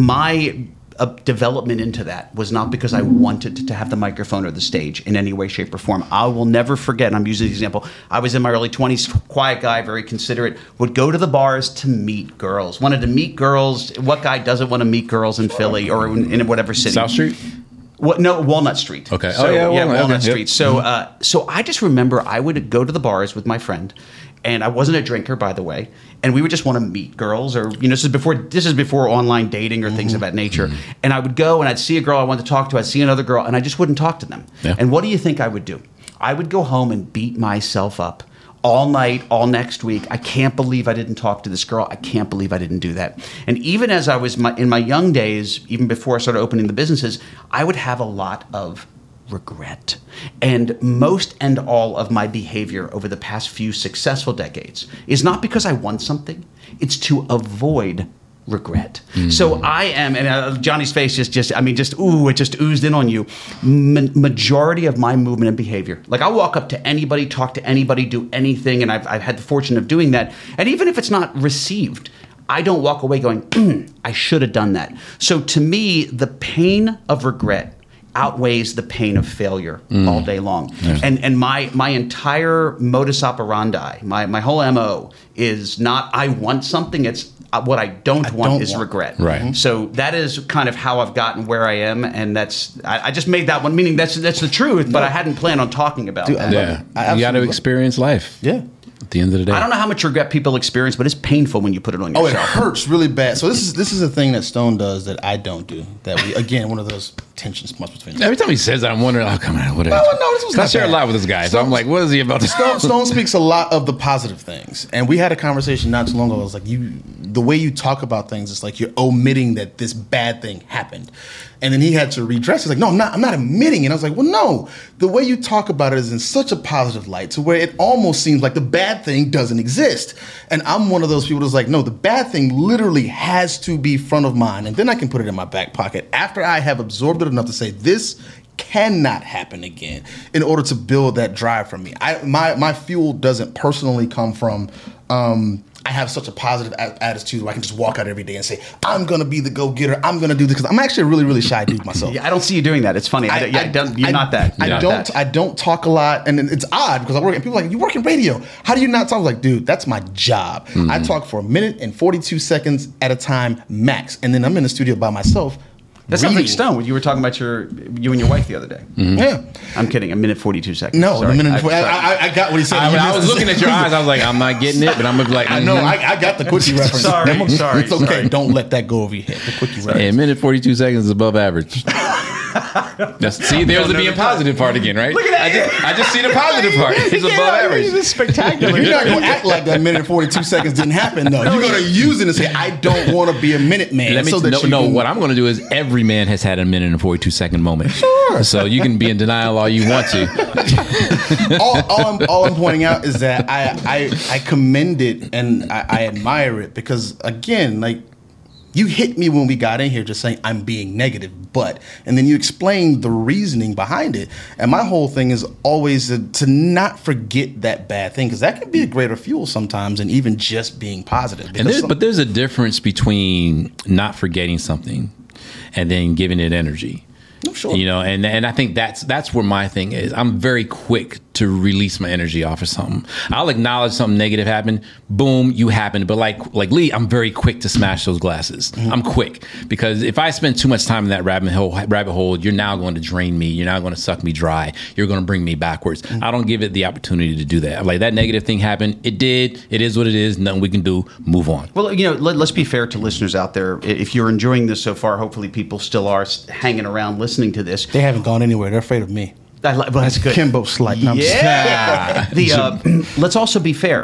Speaker 4: my uh, development into that was not because I wanted to have the microphone or the stage in any way, shape, or form. I will never forget, and I'm using the example, I was in my early twenties, quiet guy, very considerate, would go to the bars to meet girls. Wanted to meet girls. What guy doesn't want to meet girls in Philly or in, in whatever city?
Speaker 1: South Street?
Speaker 4: What, no, Walnut Street.
Speaker 1: Okay.
Speaker 4: So,
Speaker 1: Oh, yeah,
Speaker 4: yeah,
Speaker 1: Walnut,
Speaker 4: Walnut
Speaker 1: okay, yep.
Speaker 4: Street. So, uh, so I just remember I would go to the bars with my friend, and I wasn't a drinker, by the way, and we would just want to meet girls, or you know, this is before this is before online dating or things of that nature.
Speaker 1: Mm-hmm.
Speaker 4: And I would go and I'd see a girl I wanted to talk to, I'd see another girl, and I just wouldn't talk to them.
Speaker 1: Yeah.
Speaker 4: And what do you think I would do? I would go home and beat myself up all night, all next week. I can't believe I didn't talk to this girl. I can't believe I didn't do that. And even as I was my, in my young days, even before I started opening the businesses, I would have a lot of regret. And most and all of my behavior over the past few successful decades is not because I want something, it's to avoid regret. Mm. So I am, and uh, Johnny's face just, just, I mean, just, ooh, it just oozed in on you. Ma- majority of my movement and behavior, like I'll walk up to anybody, talk to anybody, do anything, and I've, I've had the fortune of doing that. And even if it's not received, I don't walk away going, mm, I should have done that. So to me, the pain of regret outweighs the pain of failure mm. all day long. Yeah. And and my my entire modus operandi, my, my whole M O is not I want something, it's uh, what I don't
Speaker 2: I
Speaker 4: want
Speaker 2: don't
Speaker 4: is
Speaker 2: want.
Speaker 4: regret.
Speaker 1: Right.
Speaker 4: So that is kind of how I've gotten where I am, and that's I, I just made that one, meaning that's that's the truth, but I hadn't planned on talking about
Speaker 2: Dude, I
Speaker 4: that.
Speaker 2: love
Speaker 1: Yeah.
Speaker 2: it. I
Speaker 1: You got to
Speaker 2: absolutely-
Speaker 1: experience life.
Speaker 2: Yeah.
Speaker 1: At the end of the day.
Speaker 4: I don't know how much regret people experience, but it's painful when you put it on
Speaker 2: Oh, it
Speaker 4: yourself.
Speaker 2: hurts really bad. So this is this is a thing that Stone does that I don't do. That we again one of those tension spots between us.
Speaker 1: Every time he says that, I'm wondering, oh, come on, what is
Speaker 2: No, no, this was
Speaker 1: 'Cause I
Speaker 2: not
Speaker 1: share a
Speaker 2: bad.
Speaker 1: lot with this guy, so I'm like, what is he about to
Speaker 2: Stone, Stone speaks a lot of the positive things, and we had a conversation not too long ago. I was like, you, the way you talk about things, it's like you're omitting that this bad thing happened, and then he had to redress. He's like, no, I'm not. I'm not admitting it. I was like, well, no. The way you talk about it is in such a positive light, to where it almost seems like the bad thing doesn't exist. And I'm one of those people that's like, no, the bad thing literally has to be front of mind, and then I can put it in my back pocket after I have absorbed it enough to say this cannot happen again, in order to build that drive from me. I my my fuel doesn't personally come from um, I have such a positive a- attitude where I can just walk out every day and say I'm gonna be the go-getter. I'm gonna do this, because I'm actually a really really shy dude myself.
Speaker 4: Yeah, I don't see you doing that. It's funny. I, I, yeah, I don't, you're
Speaker 2: I-
Speaker 4: not that. You're
Speaker 2: I
Speaker 4: not
Speaker 2: don't.
Speaker 4: that.
Speaker 2: I don't talk a lot, and it's odd because I work. And people are like, you work in radio. How do you not talk? I was like, dude, that's my job.
Speaker 1: Mm-hmm.
Speaker 2: I talk for a minute and forty-two seconds at a time max, and then I'm in the studio by myself.
Speaker 4: That sounds like
Speaker 2: reading.
Speaker 4: Stone. You were talking about your you and your wife the other day.
Speaker 2: Yeah.
Speaker 4: I'm kidding. A minute forty-two seconds.
Speaker 2: No,
Speaker 4: Sorry.
Speaker 2: a minute.
Speaker 4: I-
Speaker 2: I,
Speaker 4: sorry.
Speaker 2: I, I got what he said.
Speaker 1: I,
Speaker 2: You
Speaker 1: I
Speaker 2: missed
Speaker 1: was
Speaker 2: the-
Speaker 1: looking at your eyes. I was like, I'm not getting it, but I'm gonna be like,
Speaker 2: I know.
Speaker 1: mhm.
Speaker 2: I, I got the quickie reference.
Speaker 4: Sorry,
Speaker 2: Remember?
Speaker 4: sorry,
Speaker 2: It's okay.
Speaker 4: sorry.
Speaker 2: Don't let that go over your head. The quickie reference.
Speaker 1: Hey, a minute forty-two seconds is above average. That's, see, there's the being positive part again, right?
Speaker 4: Look at that.
Speaker 1: I just, I just see the positive part. It's above average.
Speaker 4: This is spectacular.
Speaker 2: You're not going to act like that minute and forty-two seconds didn't happen, though. You're going to use it and say, I don't want to be a minute man.
Speaker 1: Let me
Speaker 2: so that
Speaker 1: no,
Speaker 2: you
Speaker 1: no
Speaker 2: can-
Speaker 1: what I'm going to do is every man has had a minute and forty-two second moment. Sure. So you can be in denial all you want to.
Speaker 2: all, all, I'm, all I'm pointing out is that I, I, I commend it and I, I admire it because, again, like, you hit me when we got in here just saying I'm being negative, but, and then you explain the reasoning behind it. And my whole thing is always to, to not forget that bad thing, because that can be a greater fuel sometimes than even just being positive.
Speaker 1: And
Speaker 2: Because
Speaker 1: there's,
Speaker 2: some-
Speaker 1: but there's a difference between not forgetting something and then giving it energy.
Speaker 2: No, sure.
Speaker 1: You know, and and I think that's that's where my thing is. I'm very quick to release my energy off of something. I'll acknowledge something negative happened. Boom, you happened. But like like Lee, I'm very quick to smash those glasses.
Speaker 2: Mm-hmm.
Speaker 1: I'm quick because if I spend too much time in that rabbit hole, rabbit hole, you're now going to drain me. You're now going to suck me dry. You're going to bring me backwards.
Speaker 2: Mm-hmm.
Speaker 1: I don't give it the opportunity to do that. I'm like, that negative thing happened. It did. It is what it is. Nothing we can do. Move on.
Speaker 4: Well, you know, let, let's be fair to listeners out there. If you're enjoying this so far, hopefully people still are s- hanging around listening to this.
Speaker 2: They haven't gone anywhere. They're afraid of me.
Speaker 4: I li- well, that's good.
Speaker 2: Kimbo slight. No, I'm just-
Speaker 4: Yeah. the uh, let's also be fair.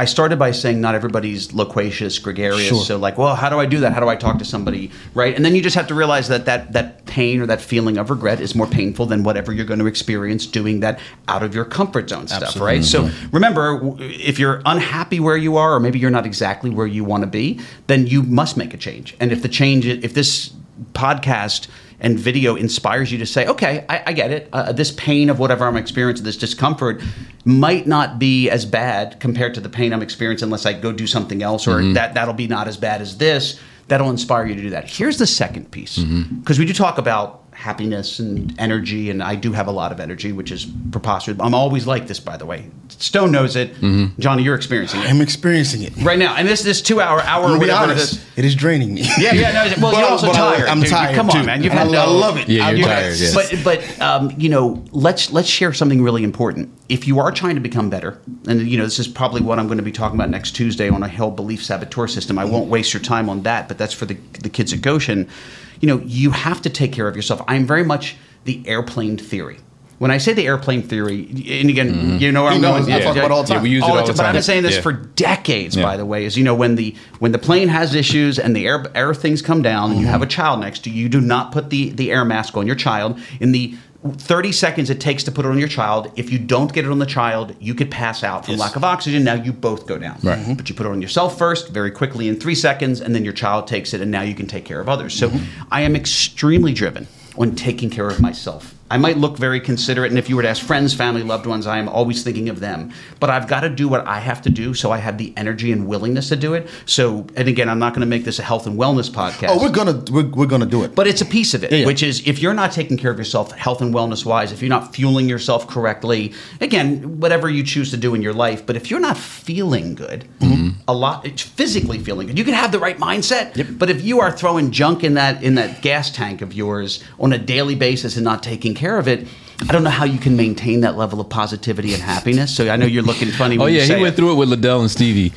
Speaker 4: I started by saying not everybody's loquacious, gregarious.
Speaker 2: Sure.
Speaker 4: So like, well, how do I do that? How do I talk to somebody, right? And then you just have to realize that that that pain or that feeling of regret is more painful than whatever you're going to experience doing that out of your comfort zone stuff,
Speaker 2: Absolutely.
Speaker 4: right? So remember, w- if you're unhappy where you are, or maybe you're not exactly where you want to be, then you must make a change. And if the change, if this podcast and video inspires you to say, okay, I, I get it. Uh, this pain of whatever I'm experiencing, this discomfort, might not be as bad compared to the pain I'm experiencing unless I go do something else, or
Speaker 1: Mm-hmm.
Speaker 4: that, that'll be not as bad as this. That'll inspire you to do that. Here's the second piece, because
Speaker 1: Mm-hmm.
Speaker 4: we do talk about happiness and energy, and I do have a lot of energy, which is preposterous. I'm always like this, by the way. Stone knows it.
Speaker 1: Mm-hmm.
Speaker 4: Johnny, you're experiencing it
Speaker 2: I'm experiencing it.
Speaker 4: right now. And this this two hour hour.
Speaker 2: I'm gonna be
Speaker 4: whatever it
Speaker 2: honest,
Speaker 4: is.
Speaker 2: it is draining me.
Speaker 4: Yeah, yeah, no. Well,
Speaker 2: But
Speaker 4: you're
Speaker 2: I-
Speaker 4: also
Speaker 2: but I-
Speaker 4: tired.
Speaker 2: I'm
Speaker 4: dude.
Speaker 2: tired,
Speaker 4: Come on,
Speaker 2: too.
Speaker 4: man. You've
Speaker 2: And
Speaker 4: had
Speaker 2: I,
Speaker 4: no,
Speaker 2: I love it.
Speaker 1: Yeah,
Speaker 2: I
Speaker 1: you're
Speaker 2: love
Speaker 1: tired,
Speaker 2: it.
Speaker 1: yes.
Speaker 4: But but um, you know, let's let's share something really important. If you are trying to become better, and you know, this is probably what I'm going to be talking about next Tuesday on a whole belief saboteur system. I won't waste your time on that, but that's for the the kids at Goshen. You know, you have to take care of yourself. I'm very much the airplane theory. When I say the airplane theory, and again, you know where
Speaker 2: He
Speaker 4: I'm
Speaker 2: knows.
Speaker 4: going.
Speaker 2: I talk about it all the
Speaker 1: Yeah,
Speaker 2: time.
Speaker 1: we use it
Speaker 4: All
Speaker 1: all
Speaker 4: the
Speaker 1: the
Speaker 4: time. But
Speaker 1: time.
Speaker 4: I've been saying this
Speaker 1: Yeah.
Speaker 4: for decades,
Speaker 1: Yeah.
Speaker 4: by the way. Is you know when the when the plane has issues and the air air things come down, and you have a child next to you, you do not put the the air mask on your child in the thirty seconds it takes to put it on your child. If you don't get it on the child, you could pass out from
Speaker 2: Yes.
Speaker 4: lack of oxygen. Now you both go down.
Speaker 1: Right. Mhm.
Speaker 4: But you put it on yourself first, very quickly in three seconds, and then your child takes it, and now you can take care of others. So I am extremely driven on taking care of myself. I might look very considerate, and if you were to ask friends, family, loved ones, I am always thinking of them. But I've got to do what I have to do, so I have the energy and willingness to do it. So, and again, I'm not going to make this a health and wellness podcast.
Speaker 2: Oh, we're gonna we're, we're gonna do it.
Speaker 4: But it's a piece of it,
Speaker 2: Yeah, yeah.
Speaker 4: which is if you're not taking care of yourself health and wellness wise, if you're not fueling yourself correctly, again, whatever you choose to do in your life, but if you're not feeling good, a lot it's physically feeling good, you can have the right mindset. But if you are throwing junk in that in that gas tank of yours on a daily basis and not taking care of it, I don't know how you can maintain that level of positivity and happiness. So I know you're looking funny.
Speaker 1: Oh
Speaker 4: when
Speaker 1: yeah,
Speaker 4: you
Speaker 1: he
Speaker 4: say
Speaker 1: went
Speaker 4: it.
Speaker 1: through it with Liddell and Stevie.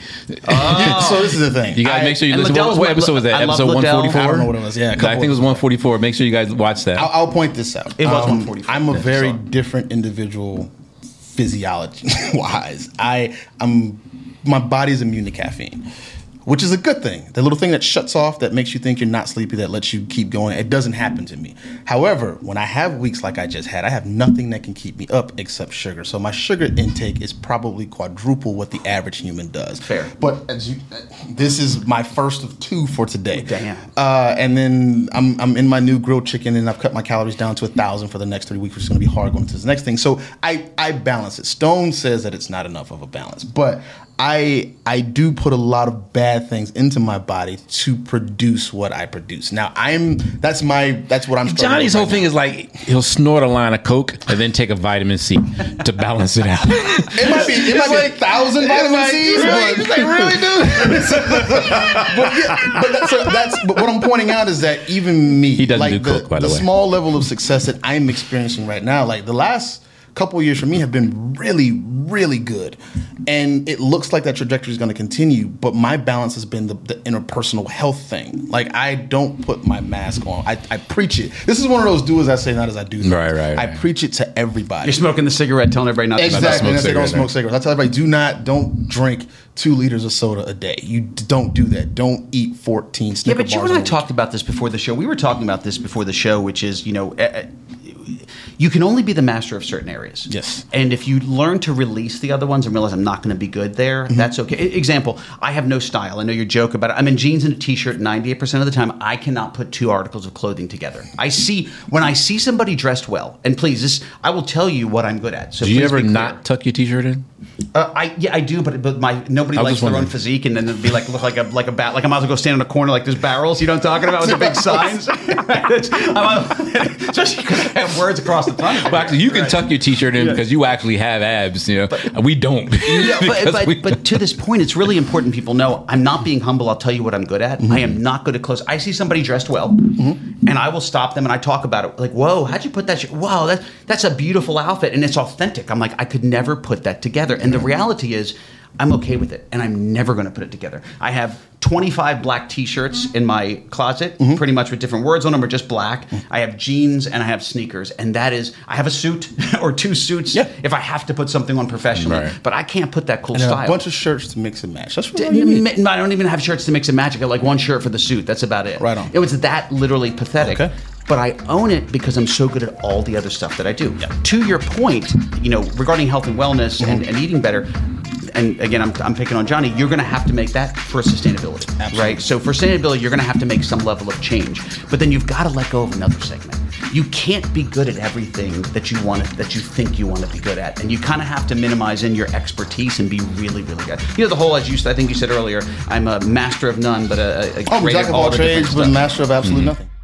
Speaker 2: So this is the thing.
Speaker 1: You gotta
Speaker 2: I-
Speaker 1: make sure you
Speaker 4: and
Speaker 1: listen.
Speaker 4: Liddell's
Speaker 1: What, what
Speaker 4: my-
Speaker 1: episode was that?
Speaker 4: I love
Speaker 1: Episode one
Speaker 4: Liddell.
Speaker 1: forty-four.
Speaker 2: I don't know what it was. Yeah, a
Speaker 1: I
Speaker 2: couple
Speaker 1: think it was one forty-four. Make sure you guys watch that.
Speaker 2: I'll, I'll point this out.
Speaker 4: It was
Speaker 2: Um,
Speaker 4: one forty-four.
Speaker 2: I'm a
Speaker 4: Yeah,
Speaker 2: very
Speaker 4: sorry.
Speaker 2: different individual physiology wise. I I'm my body's immune to caffeine, which is a good thing. The little thing that shuts off, that makes you think you're not sleepy, that lets you keep going, it doesn't happen to me. However, when I have weeks like I just had, I have nothing that can keep me up except sugar. So my sugar intake is probably quadruple what the average human does.
Speaker 4: Fair.
Speaker 2: But as you, this is my first of two for today.
Speaker 4: Damn.
Speaker 2: Uh, and then I'm I'm in my new grilled chicken, and I've cut my calories down to a thousand for the next three weeks, which is going to be hard going into the next thing. So I I balance it. Stone says that it's not enough of a balance, but I I do put a lot of bad things into my body to produce what I produce. Now I'm that's my that's what I'm. struggling
Speaker 1: Johnny's
Speaker 2: with
Speaker 1: whole
Speaker 2: right
Speaker 1: thing
Speaker 2: now.
Speaker 1: is like he'll snort a line of coke and then take a vitamin C to balance it out.
Speaker 2: It might be it might be a thousand vitamin C's, but
Speaker 1: It's like, really, dude?
Speaker 2: but yeah, but that's, so that's but what I'm pointing out is that even me,
Speaker 1: He doesn't
Speaker 2: like
Speaker 1: do
Speaker 2: the,
Speaker 1: coke, by the way.
Speaker 2: small level of success that I'm experiencing right now, like the last couple of years for me have been really, really good, and it looks like that trajectory is going to continue. But my balance has been the, the interpersonal health thing. Like I don't put my mask on. I, I preach it. This is one of those do as I say, not as I do. things.
Speaker 1: Right, right,
Speaker 2: I
Speaker 1: right.
Speaker 2: preach it to everybody.
Speaker 4: You're smoking the cigarette, telling everybody not to smoke.
Speaker 2: Exactly. And I say don't
Speaker 1: cigarettes,
Speaker 2: smoke
Speaker 1: man.
Speaker 2: cigarettes. I tell everybody do not don't drink two liters of soda a day. You d- don't do that. Don't eat fourteen Snicker
Speaker 4: Yeah, but you
Speaker 2: bars
Speaker 4: and I
Speaker 2: a week.
Speaker 4: talked about this before the show. We were talking about this before the show, which is, you know, uh, you can only be the master of certain areas.
Speaker 2: Yes.
Speaker 4: And if you learn to release the other ones and realize I'm not going to be good there,
Speaker 2: Mm-hmm.
Speaker 4: that's okay. E- Example, I have no style. I know you joke about it. I'm in jeans and a t-shirt ninety-eight percent of the time. I cannot put two articles of clothing together. I see, when I see somebody dressed well, and please, this, I will tell you what I'm good at. So
Speaker 1: Do you
Speaker 4: please
Speaker 1: ever
Speaker 4: be clear.
Speaker 1: not tuck your t-shirt in?
Speaker 4: Uh, I yeah I do, but but my nobody
Speaker 1: I was
Speaker 4: likes
Speaker 1: just
Speaker 4: their own
Speaker 1: wondering.
Speaker 4: physique, and then it'd be like look like a like a bat like I might as well go stand in a corner like there's barrels. You know what I'm talking about with the big signs. It's- I'm- especially because I have words across the tongue.
Speaker 1: Well, actually, you can tuck your t-shirt in because you actually have abs. You know, and we don't.
Speaker 4: Yeah, but,
Speaker 1: Because
Speaker 4: but,
Speaker 1: we-
Speaker 4: but to this point, it's really important people know I'm not being humble. I'll tell you what I'm good at. I am not good at clothes. I see somebody dressed well, and I will stop them and I talk about it. Like, whoa, how'd you put that? Sh- wow, that, that's a beautiful outfit, and it's authentic. I'm like, I could never put that together. And the reality is, I'm okay with it, and I'm never going to put it together. I have twenty-five black T-shirts in my closet,
Speaker 2: Mm-hmm.
Speaker 4: pretty much with different words on them or just black. I have jeans and I have sneakers, and that is, I have a suit or two suits
Speaker 2: Yeah.
Speaker 4: if I have to put something on professionally,
Speaker 1: Right.
Speaker 4: but I can't put that cool
Speaker 2: And then
Speaker 4: style.
Speaker 2: a bunch of shirts to mix and match. That's what
Speaker 4: D-
Speaker 2: you need.
Speaker 4: I don't even have shirts to mix and match. I got like one shirt for the suit. That's about it.
Speaker 2: Right on.
Speaker 4: It was that literally pathetic.
Speaker 2: Okay.
Speaker 4: But I own it because I'm so good at all the other stuff that I do. To your point, you know, regarding health and wellness and,
Speaker 2: Mm-hmm.
Speaker 4: and eating better, and again, I'm, I'm picking on Johnny, you're going to have to make that for sustainability,
Speaker 2: Absolutely.
Speaker 4: right? So for sustainability, you're going to have to make some level of change. But then you've got to let go of another segment. You can't be good at everything that you want to, that you think you want to be good at, and you kind of have to minimize in your expertise and be really, really good. You know, the whole, as you, I think you said earlier, I'm a master of none, but a, a
Speaker 2: Oh,
Speaker 4: great
Speaker 2: jack
Speaker 4: at
Speaker 2: of
Speaker 4: all
Speaker 2: all
Speaker 4: the different
Speaker 2: trades, but
Speaker 4: stuff.
Speaker 2: master of absolute nothing.